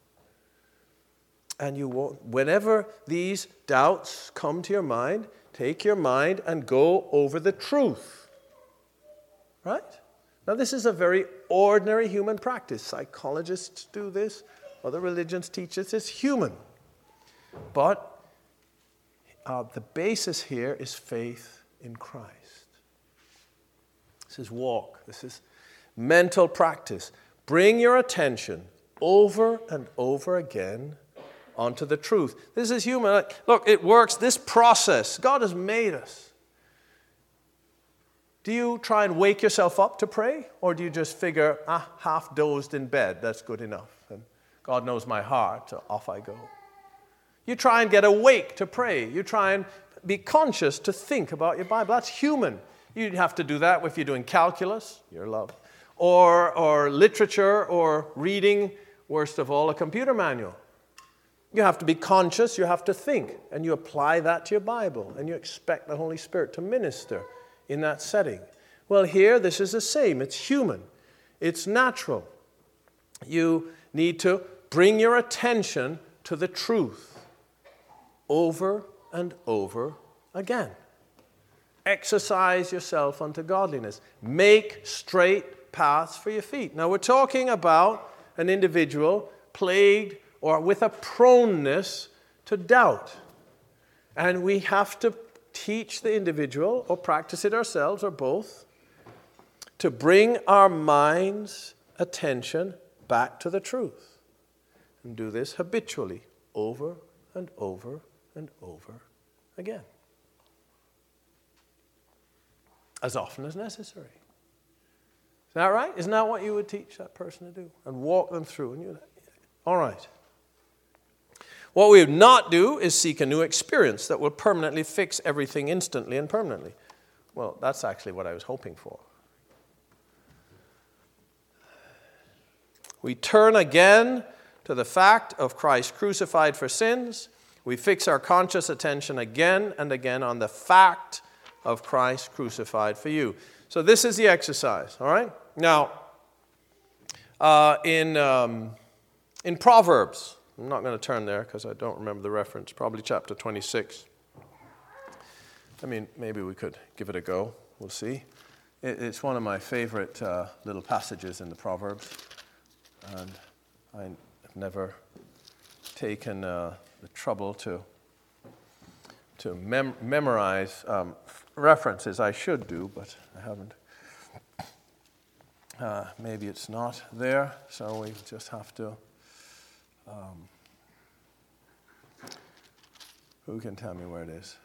Speaker 1: And you won't, whenever these doubts come to your mind, take your mind and go over the truth. Right? Now, this is a very ordinary human practice. Psychologists do this. Other religions teach us it's human. But uh, the basis here is faith in Christ. This is walk. This is mental practice. Bring your attention over and over again onto the truth. This is human. Look, it works. This process, God has made us. Do you try and wake yourself up to pray? Or do you just figure, ah, half dozed in bed, that's good enough. And God knows my heart, so off I go. You try and get awake to pray. You try and be conscious to think about your Bible. That's human. You'd have to do that if you're doing calculus, your love, or, or literature, or reading, worst of all, a computer manual. You have to be conscious, you have to think, and you apply that to your Bible, and you expect the Holy Spirit to minister in that setting. Well, here, this is the same. It's human. It's natural. You need to bring your attention to the truth over and over again. Exercise yourself unto godliness. Make straight paths for your feet. Now, we're talking about an individual plagued or with a proneness to doubt. And we have to teach the individual, or practice it ourselves, or both, to bring our mind's attention back to the truth. And do this habitually, over and over and over again. As often as necessary. Is that right? Isn't that what you would teach that person to do? And walk them through. And you, all right. What we would not do is seek a new experience that will permanently fix everything instantly and permanently. Well, that's actually what I was hoping for. We turn again to the fact of Christ crucified for sins. We fix our conscious attention again and again on the fact of Christ crucified for you. So this is the exercise, all right? Now, uh, in, um, in Proverbs, I'm not going to turn there because I don't remember the reference. Probably chapter twenty-six. I mean, maybe we could give it a go. We'll see. It, it's one of my favorite uh, little passages in the Proverbs. And I've never taken uh, the trouble to to mem- memorize um, references. I should do, but I haven't. Uh, maybe it's not there, so we just have to. Um, who can tell me where it is?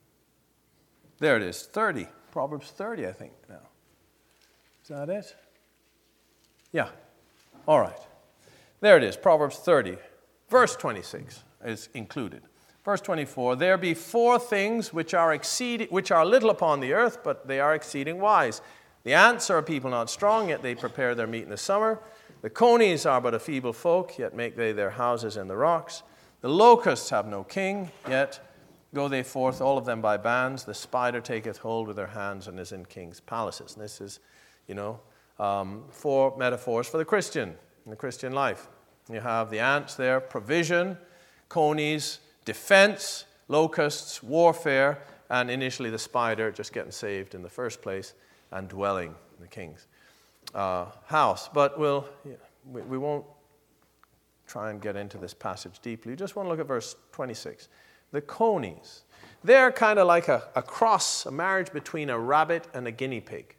Speaker 1: There it is, thirty. Proverbs thirty, I think, now. Is that it? Yeah. All right. There it is, Proverbs thirty. Verse twenty-six is included. Verse twenty-four, there be four things which are exceeding, which are little upon the earth, but they are exceeding wise. The ants are a people not strong, yet they prepare their meat in the summer. The conies are but a feeble folk, yet make they their houses in the rocks. The locusts have no king, yet go they forth, all of them by bands. The spider taketh hold with her hands and is in kings' palaces. And this is, you know, um, four metaphors for the Christian, in the Christian life. You have the ants there, provision, conies, defense, locusts, warfare, and initially the spider just getting saved in the first place and dwelling in the king's uh, house. But we'll, yeah, we, we won't try and get into this passage deeply. We just want to look at verse twenty-six. The conies, they're kind of like a, a cross, a marriage between a rabbit and a guinea pig.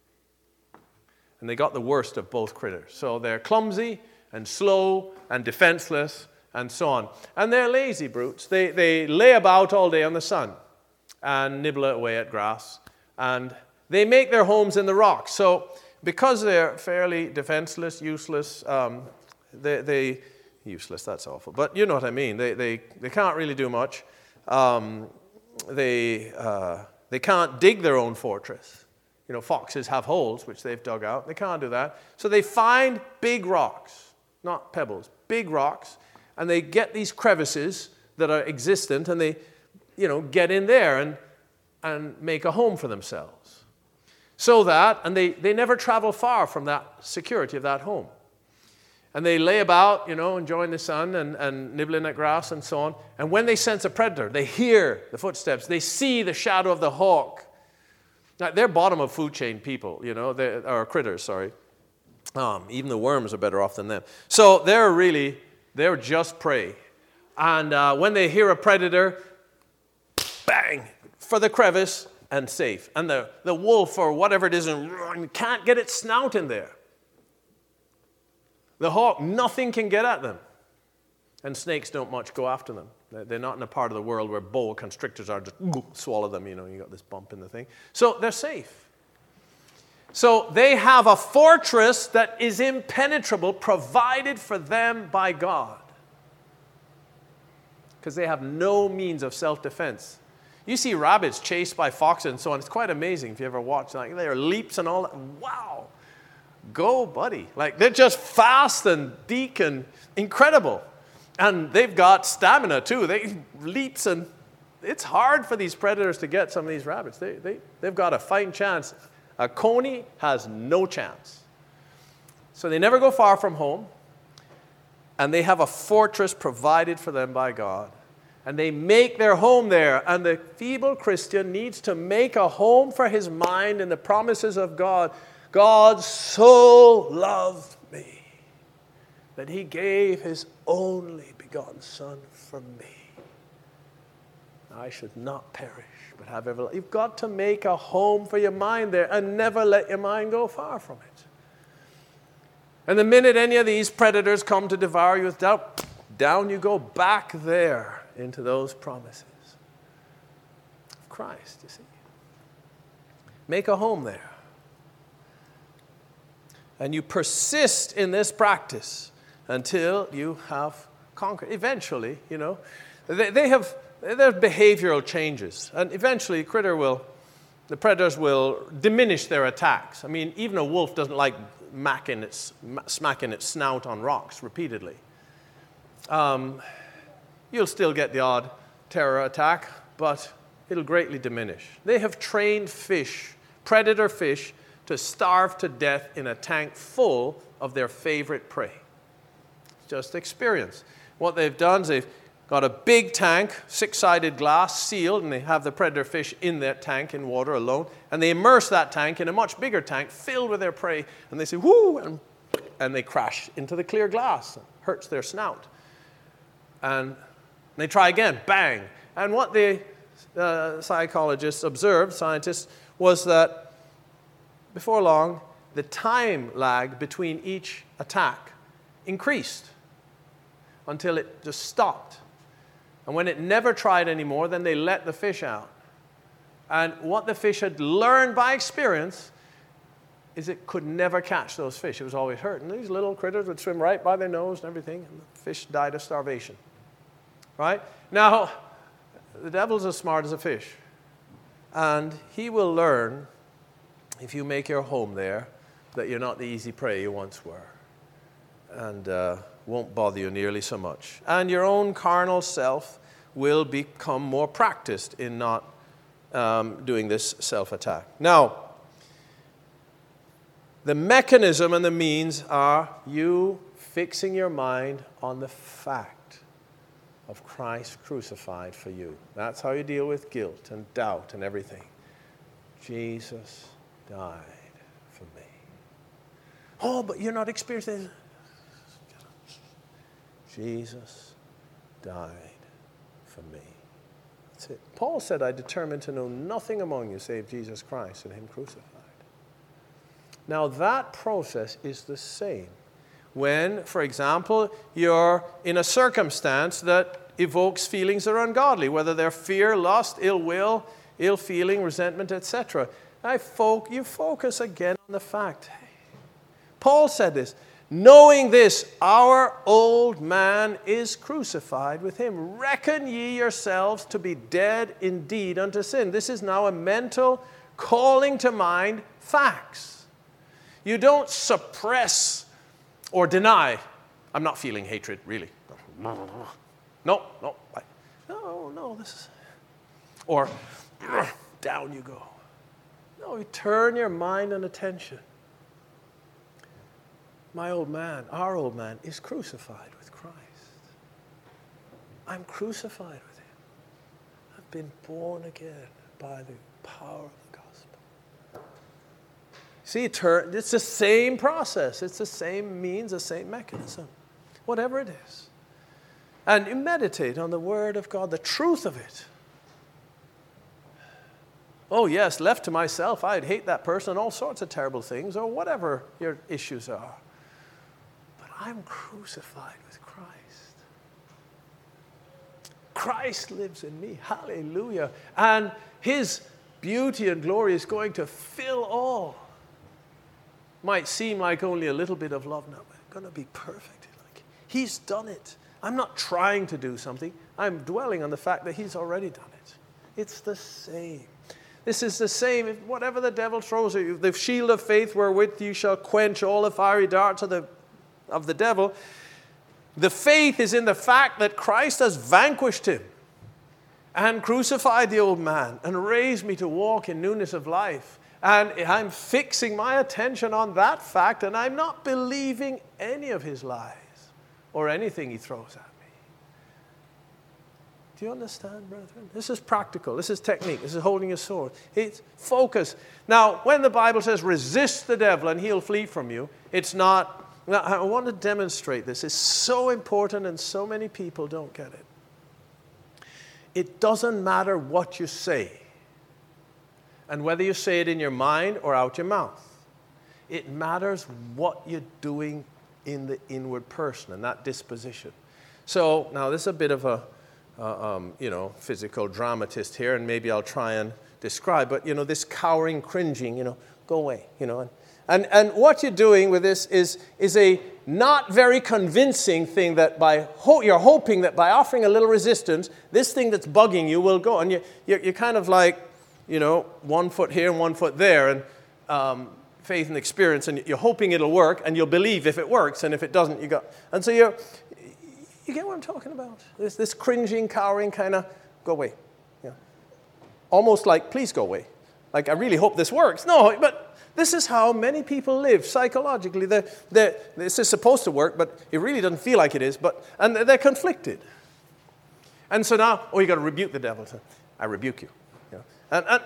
Speaker 1: And they got the worst of both critters. So they're clumsy and slow and defenseless and so on. And they're lazy brutes. They, they lay about all day on the sun and nibble away at grass. And they make their homes in the rocks. So because they're fairly defenseless, useless, um, they, they, useless, that's awful. But you know what I mean. They, they, they can't really do much. Um, they, uh, they can't dig their own fortress. You know, foxes have holes, which they've dug out. They can't do that. So they find big rocks, not pebbles, big rocks, and they get these crevices that are existent, and they, you know, get in there and, and make a home for themselves. So that, and they, they never travel far from that security of that home. And they lay about, you know, enjoying the sun and, and nibbling at grass and so on. And when they sense a predator, they hear the footsteps, they see the shadow of the hawk. Now, they're bottom of food chain people, you know, or critters, sorry. Um, even the worms are better off than them. So they're really, they're just prey. And uh, when they hear a predator, bang, for the crevice and safe. And the, the wolf or whatever it is can't get its snout in there. The hawk, nothing can get at them. And snakes don't much go after them. They're not in a part of the world where boa constrictors are just swallow them, you know, you got this bump in the thing. So they're safe. So they have a fortress that is impenetrable, provided for them by God. Because they have no means of self-defense. You see rabbits chased by foxes and so on. It's quite amazing if you ever watch. Like, there are leaps and all that. Wow. Go, buddy. Like, they're just fast and deek and incredible. And they've got stamina, too. They leaps, and it's hard for these predators to get some of these rabbits. They, they, they've got a fighting chance. A coney has no chance. So they never go far from home. And they have a fortress provided for them by God. And they make their home there. And the feeble Christian needs to make a home for his mind in the promises of God. God so loved me that he gave his only begotten Son for me. I should not perish, but have everlasting life. You've got to make a home for your mind there and never let your mind go far from it. And the minute any of these predators come to devour you with doubt, down you go back there into those promises of Christ, you see. Make a home there. And you persist in this practice until you have conquered. Eventually, you know, they, they have, there's behavioral changes. And eventually, critter will, the predators will diminish their attacks. I mean, even a wolf doesn't like macking its, smacking its snout on rocks repeatedly. Um, you'll still get the odd terror attack, but it'll greatly diminish. They have trained fish, predator fish, to starve to death in a tank full of their favorite prey. It's just experience. What they've done is they've got a big tank, six-sided glass, sealed, and they have the predator fish in that tank in water alone, and they immerse that tank in a much bigger tank filled with their prey, and they say, whoo, and, and they crash into the clear glass. It hurts their snout. And they try again, bang. And what they uh, psychologists observed, scientists, was that before long, the time lag between each attack increased until it just stopped. And when it never tried anymore, then they let the fish out. And what the fish had learned by experience is it could never catch those fish. It was always hurt. And these little critters would swim right by their nose and everything, and the fish died of starvation. Right? Now, the devil's as smart as a fish. And he will learn, if you make your home there, that you're not the easy prey you once were. And uh, won't bother you nearly so much. And your own carnal self will become more practiced in not um, doing this self-attack. Now, the mechanism and the means are you fixing your mind on the fact of Christ crucified for you. That's how you deal with guilt and doubt and everything. Jesus died for me. Oh, but you're not experiencing. Jesus died for me. That's it. Paul said, I determined to know nothing among you save Jesus Christ and him crucified. Now that process is the same when, for example, you're in a circumstance that evokes feelings that are ungodly, whether they're fear, lust, ill will, ill feeling, resentment, et cetera. I fo- you focus again on the fact. Paul said this, knowing this, our old man is crucified with him. Reckon ye yourselves to be dead indeed unto sin. This is now a mental calling to mind facts. You don't suppress or deny. I'm not feeling hatred, really. No, no, I, no, no, this is. Or down you go. No, you turn your mind and attention. My old man, our old man, is crucified with Christ. I'm crucified with him. I've been born again by the power of the gospel. See, it's the same process. It's the same means, the same mechanism. Whatever it is. And you meditate on the Word of God, the truth of it. Oh, yes, left to myself, I'd hate that person and all sorts of terrible things, or whatever your issues are. But I'm crucified with Christ. Christ lives in me. Hallelujah. And his beauty and glory is going to fill all. Might seem like only a little bit of love. No, I'm going to be perfect. Like, he's done it. I'm not trying to do something. I'm dwelling on the fact that he's already done it. It's the same. This is the same. If whatever the devil throws at you, the shield of faith wherewith you shall quench all the fiery darts of the, of the devil. The faith is in the fact that Christ has vanquished him and crucified the old man and raised me to walk in newness of life. And I'm fixing my attention on that fact, and I'm not believing any of his lies or anything he throws at me. Do you understand, brethren? This is practical. This is technique. This is holding a sword. It's focus. Now, when the Bible says resist the devil and he'll flee from you, it's not. Now, I want to demonstrate this. It's so important, and so many people don't get it. It doesn't matter what you say. And whether you say it in your mind or out your mouth. It matters what you're doing in the inward person and that disposition. So, now this is a bit of a, uh, um, you know, physical dramatist here, and maybe I'll try and describe, but, you know, this cowering, cringing, you know, go away, you know. And, and, and what you're doing with this is, is a not very convincing thing that by, ho- you're hoping that by offering a little resistance, this thing that's bugging you will go. And you, you're, you're kind of like, you know, one foot here and one foot there, and um, faith and experience, and you're hoping it'll work, and you'll believe if it works, and if it doesn't, you go. And so you're, you get what I'm talking about? This, this cringing, cowering kind of, go away. Yeah. Almost like, please go away. Like, I really hope this works. No, but this is how many people live psychologically. They're, they're, this is supposed to work, but it really doesn't feel like it is, but, and they're conflicted. And so now, oh, you got to rebuke the devil. So, I rebuke you. And, and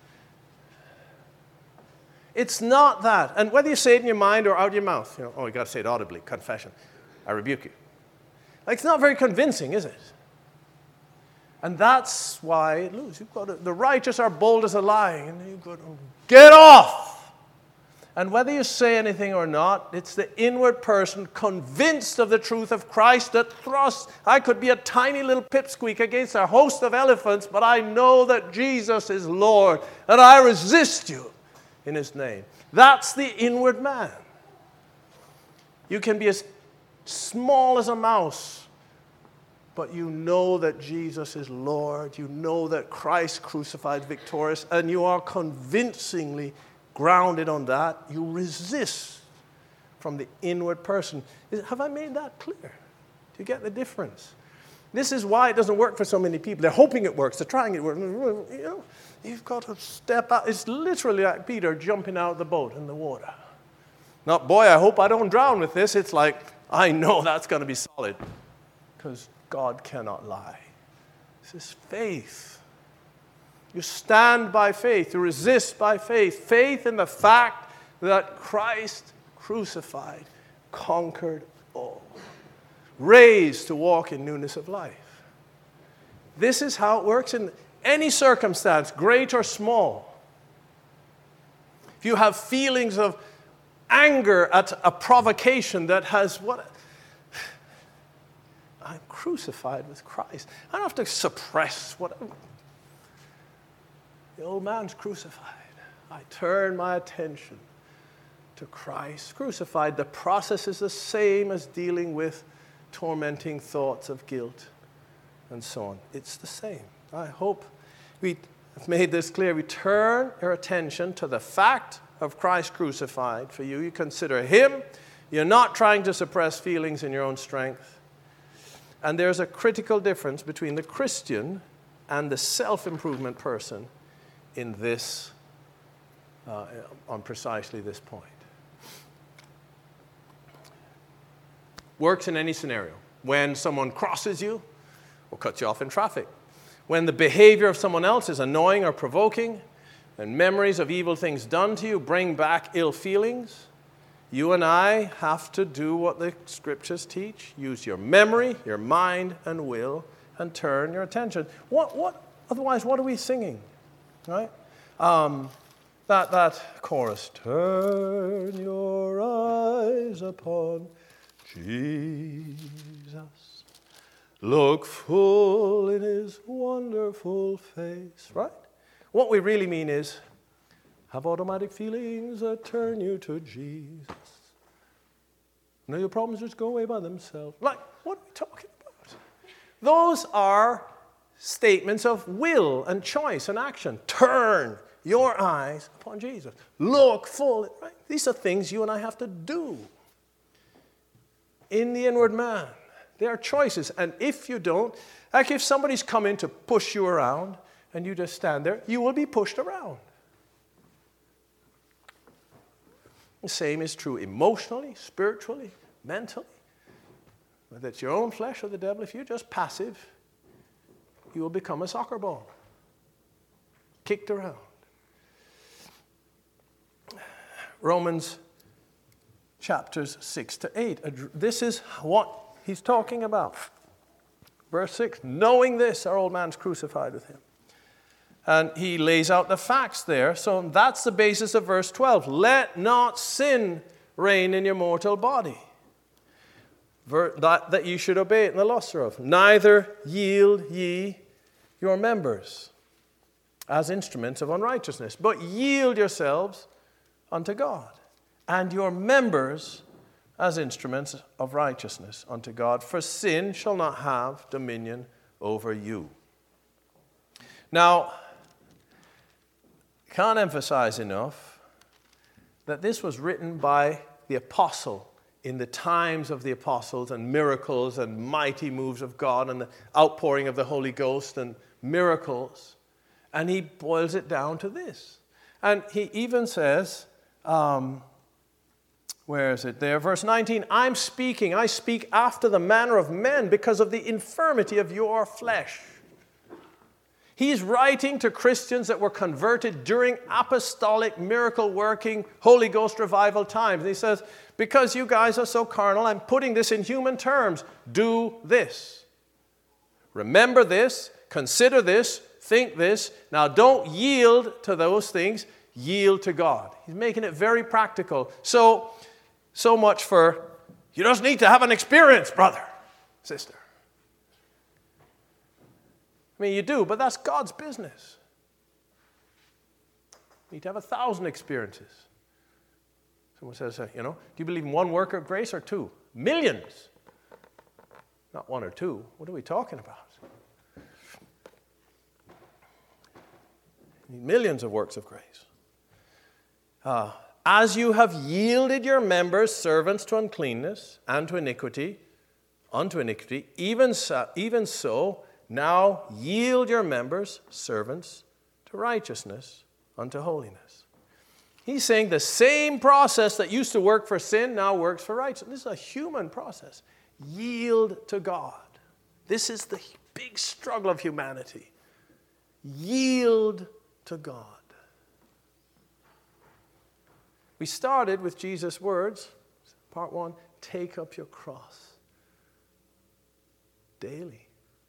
Speaker 1: it's not that. And whether you say it in your mind or out your mouth, you know, oh, you got to say it audibly, confession. I rebuke you. Like, it's not very convincing, is it? And that's why, look, you've got to, the righteous are bold as a lion. And you've got to get off. And whether you say anything or not, it's the inward person convinced of the truth of Christ that thrusts. I could be a tiny little pipsqueak against a host of elephants, but I know that Jesus is Lord, and I resist you in his name. That's the inward man. You can be as small as a mouse, but you know that Jesus is Lord. You know that Christ crucified victorious, and you are convincingly grounded on that. You resist from the inward person. Have I made that clear? Do you get the difference? This is why it doesn't work for so many people. They're hoping it works. They're trying it works. You know, you've got to step out. It's literally like Peter jumping out of the boat in the water. Not, boy, I hope I don't drown with this. It's like, I know that's going to be solid because God cannot lie. This is faith. You stand by faith. You resist by faith. Faith in the fact that Christ crucified conquered all. Raised to walk in newness of life. This is how it works in any circumstance, great or small. If you have feelings of anger at a provocation that has what? I'm crucified with Christ. I don't have to suppress whatever. The old man's crucified. I turn my attention to Christ crucified. The process is the same as dealing with tormenting thoughts of guilt and so on. It's the same. I hope we have made this clear. We turn our attention to the fact of Christ crucified for you. You consider him. You're not trying to suppress feelings in your own strength. And there's a critical difference between the Christian and the self-improvement person in this, uh, on precisely this point. Works in any scenario. When someone crosses you or cuts you off in traffic. When the behavior of someone else is annoying or provoking, and memories of evil things done to you bring back ill feelings, you and I have to do what the scriptures teach. Use your memory, your mind, and will, and turn your attention. What, what, otherwise, what are we singing? Right? Um, that, that chorus, turn your eyes upon Jesus, look full in his wonderful face, right? What we really mean is, have automatic feelings that turn you to Jesus. Now your problems just go away by themselves. Like, what are we talking about? Those are statements of will and choice and action. Turn your eyes upon Jesus. Look full. Right? These are things you and I have to do. In the inward man, there are choices. And if you don't, like if somebody's coming to push you around and you just stand there, you will be pushed around. The same is true emotionally, spiritually, mentally. Whether it's your own flesh or the devil, if you're just passive, you will become a soccer ball, kicked around. Romans chapters six to eight. This is what he's talking about. Verse six, knowing this, our old man's crucified with him. And he lays out the facts there. So that's the basis of verse twelve. Let not sin reign in your mortal body, that, that ye should obey it in the lusts thereof. Neither yield ye your members as instruments of unrighteousness, but yield yourselves unto God, and your members as instruments of righteousness unto God. For sin shall not have dominion over you. Now, can't emphasize enough that this was written by the apostle in the times of the apostles and miracles and mighty moves of God and the outpouring of the Holy Ghost and miracles. And he boils it down to this. And he even says, um, where is it there? Verse nineteen, I'm speaking, I speak after the manner of men because of the infirmity of your flesh. He's writing to Christians that were converted during apostolic, miracle-working, Holy Ghost revival times. And he says, because you guys are so carnal, I'm putting this in human terms. Do this. Remember this. Consider this, think this. Now don't yield to those things, yield to God. He's making it very practical. So, so much for, you just need to have an experience, brother, sister. I mean, you do, but that's God's business. You need to have a thousand experiences. Someone says, you know, do you believe in one work of grace or two? Millions. Not one or two. What are we talking about? Millions of works of grace. Uh, As you have yielded your members servants to uncleanness and to iniquity, unto iniquity, even so, even so, now yield your members servants to righteousness, unto holiness. He's saying the same process that used to work for sin now works for righteousness. This is a human process. Yield to God. This is the big struggle of humanity. Yield to God. We started with Jesus' words, part one, take up your cross daily.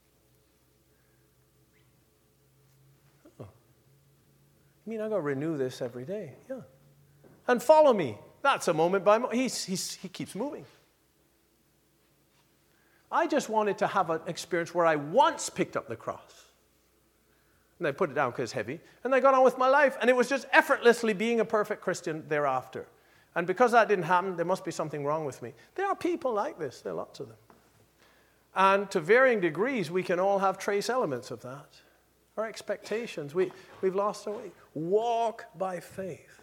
Speaker 1: Oh. I mean, I've got to renew this every day. Yeah. And follow me. That's a moment by moment. He's, he's, he keeps moving. I just wanted to have an experience where I once picked up the cross. And I put it down because it's heavy. And I got on with my life. And it was just effortlessly being a perfect Christian thereafter. And because that didn't happen, there must be something wrong with me. There are people like this. There are lots of them. And to varying degrees, we can all have trace elements of that. Our expectations. We, we've lost our way. Walk by faith.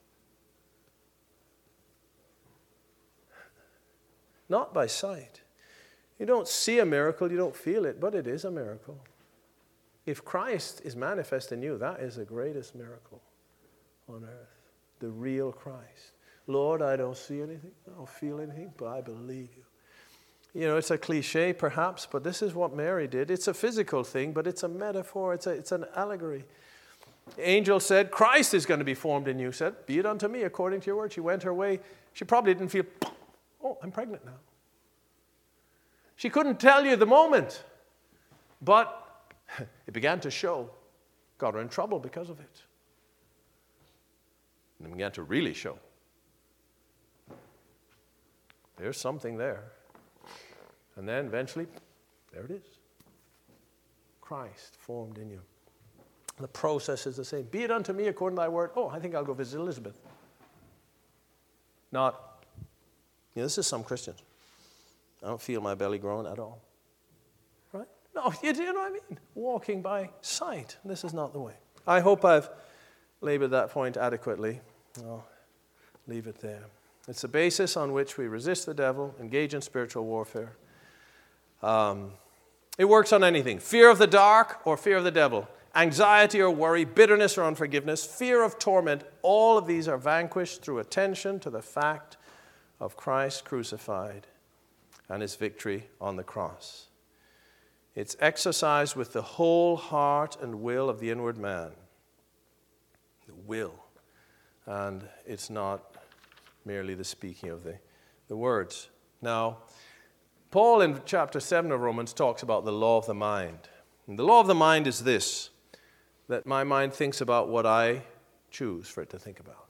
Speaker 1: Not by sight. You don't see a miracle, you don't feel it, but it is a miracle. If Christ is manifest in you, that is the greatest miracle on earth. The real Christ. Lord, I don't see anything, I don't feel anything, but I believe you. You know, it's a cliche perhaps, but this is what Mary did. It's a physical thing, but it's a metaphor, it's, a, it's an allegory. The angel said, Christ is going to be formed in you. Said, be it unto me according to your word. She went her way. She probably didn't feel, oh, I'm pregnant now. She couldn't tell you the moment, but it began to show. Got her in trouble because of it. And it began to really show. There's something there. And then eventually, there it is. Christ formed in you. The process is the same. Be it unto me according to thy word. Oh, I think I'll go visit Elizabeth. Not, you know, this is some Christians. I don't feel my belly growing at all. Right? No, you do know what I mean? Walking by sight. This is not the way. I hope I've labored that point adequately. I'll leave it there. It's the basis on which we resist the devil, engage in spiritual warfare. Um, it works on anything. Fear of the dark or fear of the devil. Anxiety or worry, bitterness or unforgiveness, fear of torment. All of these are vanquished through attention to the fact of Christ crucified and his victory on the cross. It's exercised with the whole heart and will of the inward man. The will. And it's not merely the speaking of the, the words. Now, Paul in chapter seven of Romans talks about the law of the mind. And the law of the mind is this, that my mind thinks about what I choose for it to think about.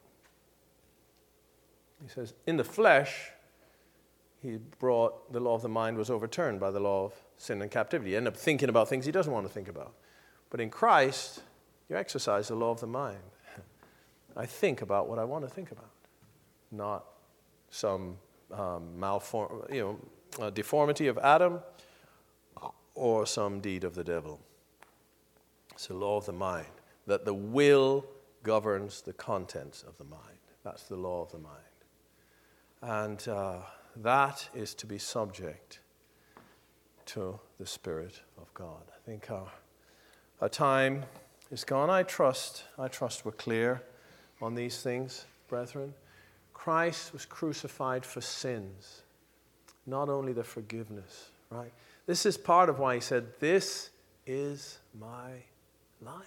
Speaker 1: He says, in the flesh, he brought, the law of the mind was overturned by the law of sin and captivity. He ended up thinking about things he doesn't want to think about. But in Christ, you exercise the law of the mind. I think about what I want to think about, not some um, malform, you know, uh, deformity of Adam or some deed of the devil. It's the law of the mind, that the will governs the contents of the mind. That's the law of the mind. And uh, that is to be subject to the Spirit of God. I think our, our time is gone. I trust, I trust we're clear on these things, brethren. Christ was crucified for sins, not only the forgiveness, right? This is part of why he said, this is my life.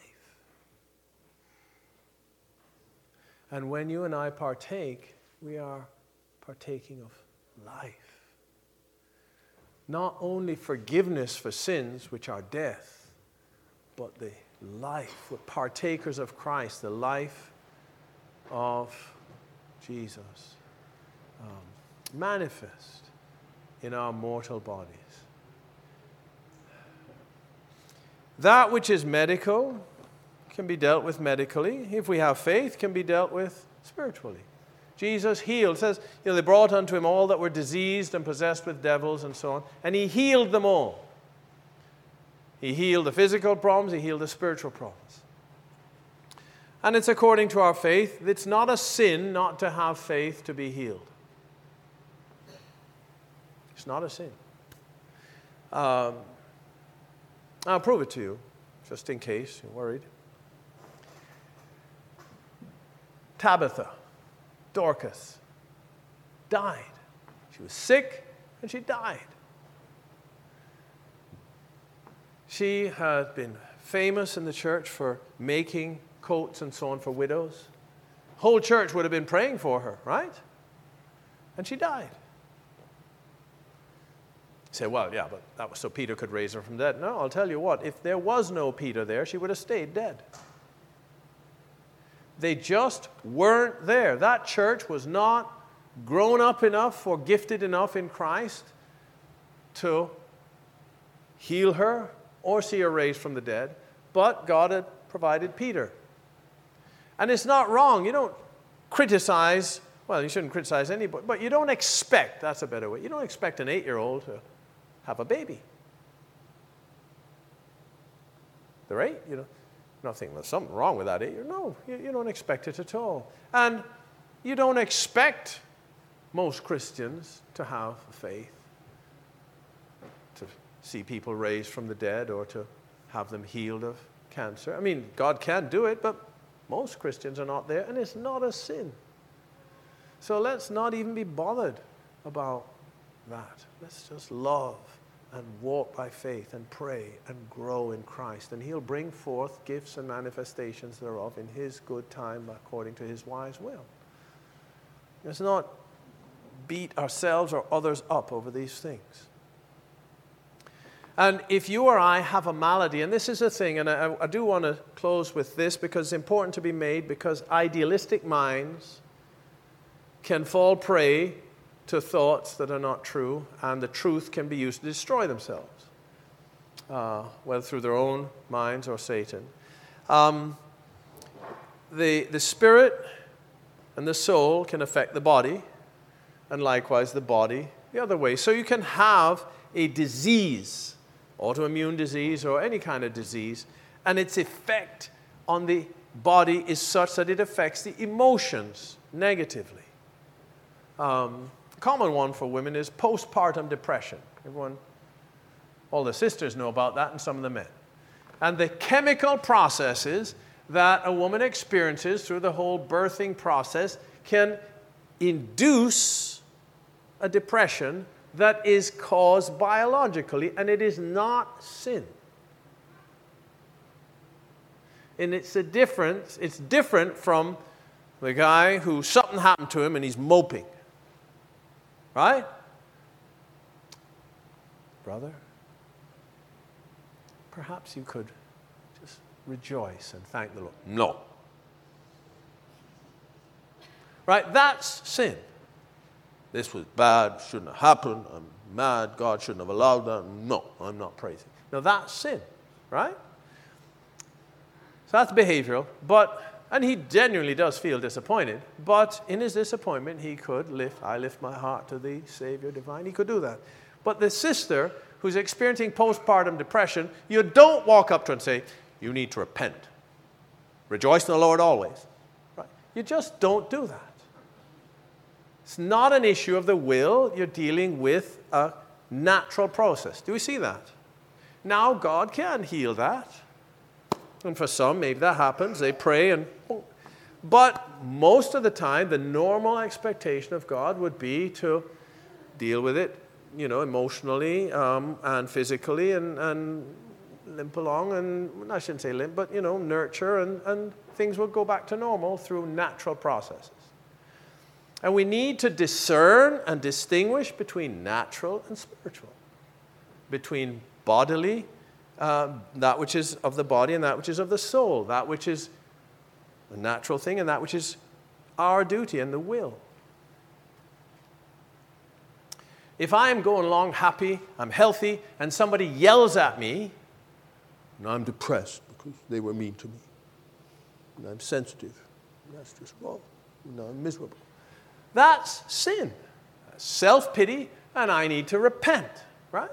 Speaker 1: And when you and I partake, we are partaking of life. Not only forgiveness for sins, which are death, but the life, we're partakers of Christ, the life of Jesus, um, manifest in our mortal bodies. That which is medical can be dealt with medically. If we have faith, can be dealt with spiritually. Jesus healed. It says, you know, they brought unto him all that were diseased and possessed with devils and so on, and he healed them all. He healed the physical problems, he healed the spiritual problems. And it's according to our faith. It's not a sin not to have faith to be healed. It's not a sin. Um, I'll prove it to you, just in case you're worried. Tabitha, Dorcas, died. She was sick and she died. She had been famous in the church for making coats and so on for widows. Whole church would have been praying for her, right? And she died. You say, well, yeah, but that was so Peter could raise her from the dead. No, I'll tell you what, if there was no Peter there, she would have stayed dead. They just weren't there. That church was not grown up enough or gifted enough in Christ to heal her or see her raised from the dead, but God had provided Peter. And it's not wrong. You don't criticize, well, you shouldn't criticize anybody, but you don't expect, that's a better way, you don't expect an eight-year-old to have a baby. They're eight, you know. Nothing, there's something wrong with that eight-year-old. No, you, you don't expect it at all. And you don't expect most Christians to have faith, to see people raised from the dead or to have them healed of cancer. I mean, God can do it, but most Christians are not there, and it's not a sin. So let's not even be bothered about that. Let's just love and walk by faith and pray and grow in Christ. And he'll bring forth gifts and manifestations thereof in his good time according to his wise will. Let's not beat ourselves or others up over these things. And if you or I have a malady, and this is a thing, and I, I do want to close with this because it's important to be made, because idealistic minds can fall prey to thoughts that are not true, and the truth can be used to destroy themselves, uh, whether through their own minds or Satan. Um, the, the spirit and the soul can affect the body, and likewise the body the other way. So you can have a disease, autoimmune disease or any kind of disease, and its effect on the body is such that it affects the emotions negatively. Um, a common one for women is postpartum depression. Everyone, all the sisters know about that, and some of the men. And the chemical processes that a woman experiences through the whole birthing process can induce a depression that is caused biologically, and it is not sin. And it's a difference, it's different from the guy who something happened to him and he's moping. Right? Brother, perhaps you could just rejoice and thank the Lord. No. Right? That's sin. This was bad, shouldn't have happened, I'm mad, God shouldn't have allowed that. No, I'm not praising. Now that's sin, right? So that's behavioral, but, and he genuinely does feel disappointed, but in his disappointment he could lift, I lift my heart to thee, Savior divine, he could do that. But the sister who's experiencing postpartum depression, you don't walk up to her and say, you need to repent. Rejoice in the Lord always. Right? You just don't do that. It's not an issue of the will. You're dealing with a natural process. Do we see that? Now God can heal that. And for some, maybe that happens. They pray and boom. But most of the time, the normal expectation of God would be to deal with it, you know, emotionally um, and physically and, and limp along. And I shouldn't say limp, but, you know, nurture and, and things will go back to normal through natural processes. And we need to discern and distinguish between natural and spiritual, between bodily uh, that which is of the body and that which is of the soul, that which is a natural thing and that which is our duty and the will. If I am going along happy, I'm healthy, and somebody yells at me, and I'm depressed because they were mean to me, and I'm sensitive, and that's just wrong, and I'm miserable. That's sin. That's self-pity, and I need to repent, right?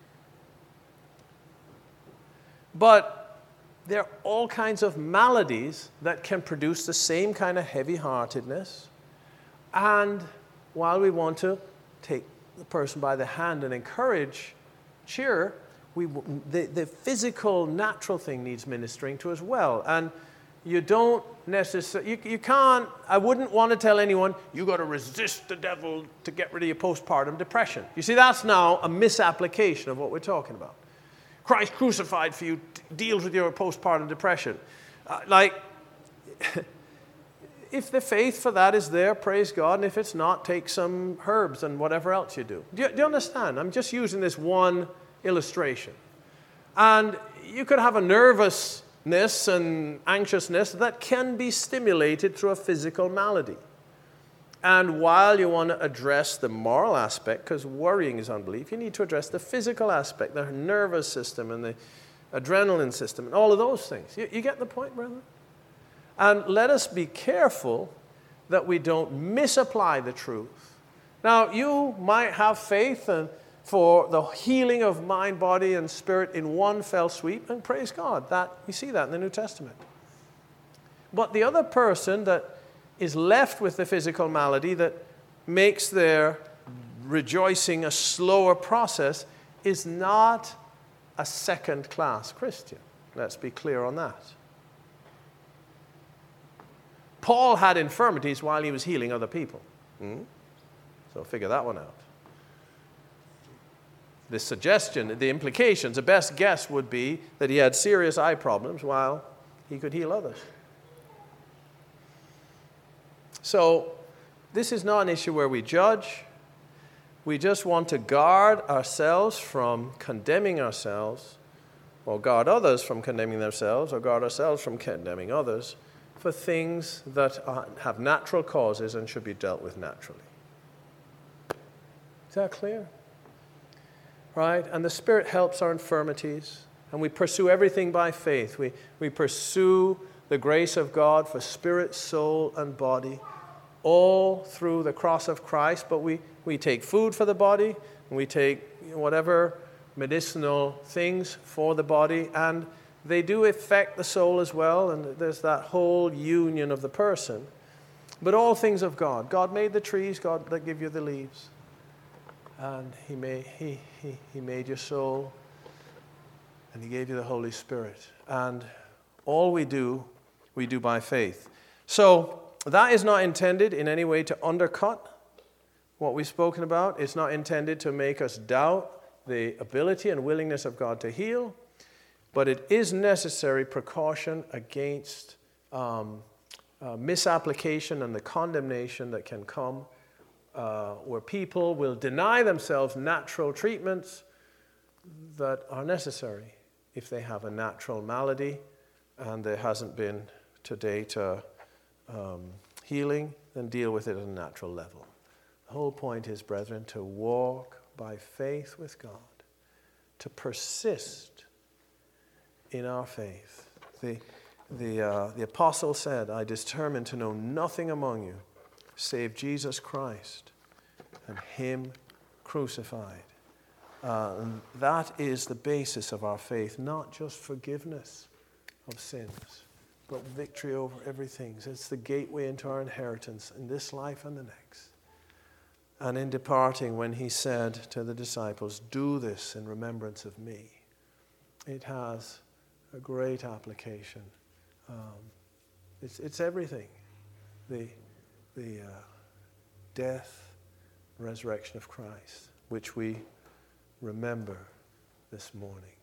Speaker 1: But there are all kinds of maladies that can produce the same kind of heavy-heartedness, and while we want to take the person by the hand and encourage, cheer, we, the, the physical, natural thing needs ministering to as well. And you don't necessarily, you, you can't, I wouldn't want to tell anyone, you got to resist the devil to get rid of your postpartum depression. You see, that's now a misapplication of what we're talking about. Christ crucified for you deals with your postpartum depression. Uh, like, if the faith for that is there, praise God. And if it's not, take some herbs and whatever else you do. Do you, do you understand? I'm just using this one illustration. And you could have a nervousness and anxiousness that can be stimulated through a physical malady. And while you want to address the moral aspect, because worrying is unbelief, you need to address the physical aspect, the nervous system and the adrenaline system and all of those things. You, you get the point, brethren? And let us be careful that we don't misapply the truth. Now, you might have faith and for the healing of mind, body, and spirit in one fell sweep, and praise God. That we see that in the New Testament. But the other person that is left with the physical malady that makes their rejoicing a slower process is not a second-class Christian. Let's be clear on that. Paul had infirmities while he was healing other people. Hmm? So figure that one out. The suggestion, the implications, the best guess would be that he had serious eye problems while he could heal others. So this is not an issue where we judge. We just want to guard ourselves from condemning ourselves, or guard others from condemning themselves, or guard ourselves from condemning others for things that are, have natural causes and should be dealt with naturally. Is that clear? Right? And the Spirit helps our infirmities, and we pursue everything by faith. We, we pursue the grace of God for spirit, soul, and body, all through the cross of Christ. But we, we take food for the body, and we take whatever medicinal things for the body, and they do affect the soul as well, and there's that whole union of the person. But all things of God. God made the trees, God that give you the leaves. And he made, he, he, he made your soul, and he gave you the Holy Spirit. And all we do, we do by faith. So that is not intended in any way to undercut what we've spoken about. It's not intended to make us doubt the ability and willingness of God to heal. But it is necessary precaution against um, uh, misapplication and the condemnation that can come uh, where people will deny themselves natural treatments that are necessary if they have a natural malady and there hasn't been to date a um, healing, then deal with it at a natural level. The whole point is, brethren, to walk by faith with God, to persist in our faith. The, the, uh, the apostle said, I determined to know nothing among you save Jesus Christ and him crucified. Uh, and that is the basis of our faith, not just forgiveness of sins, but victory over everything. It's the gateway into our inheritance in this life and the next. And in departing, when he said to the disciples, do this in remembrance of me, it has a great application. Um, it's, it's everything. The, the uh, death, resurrection of Christ, which we remember this morning.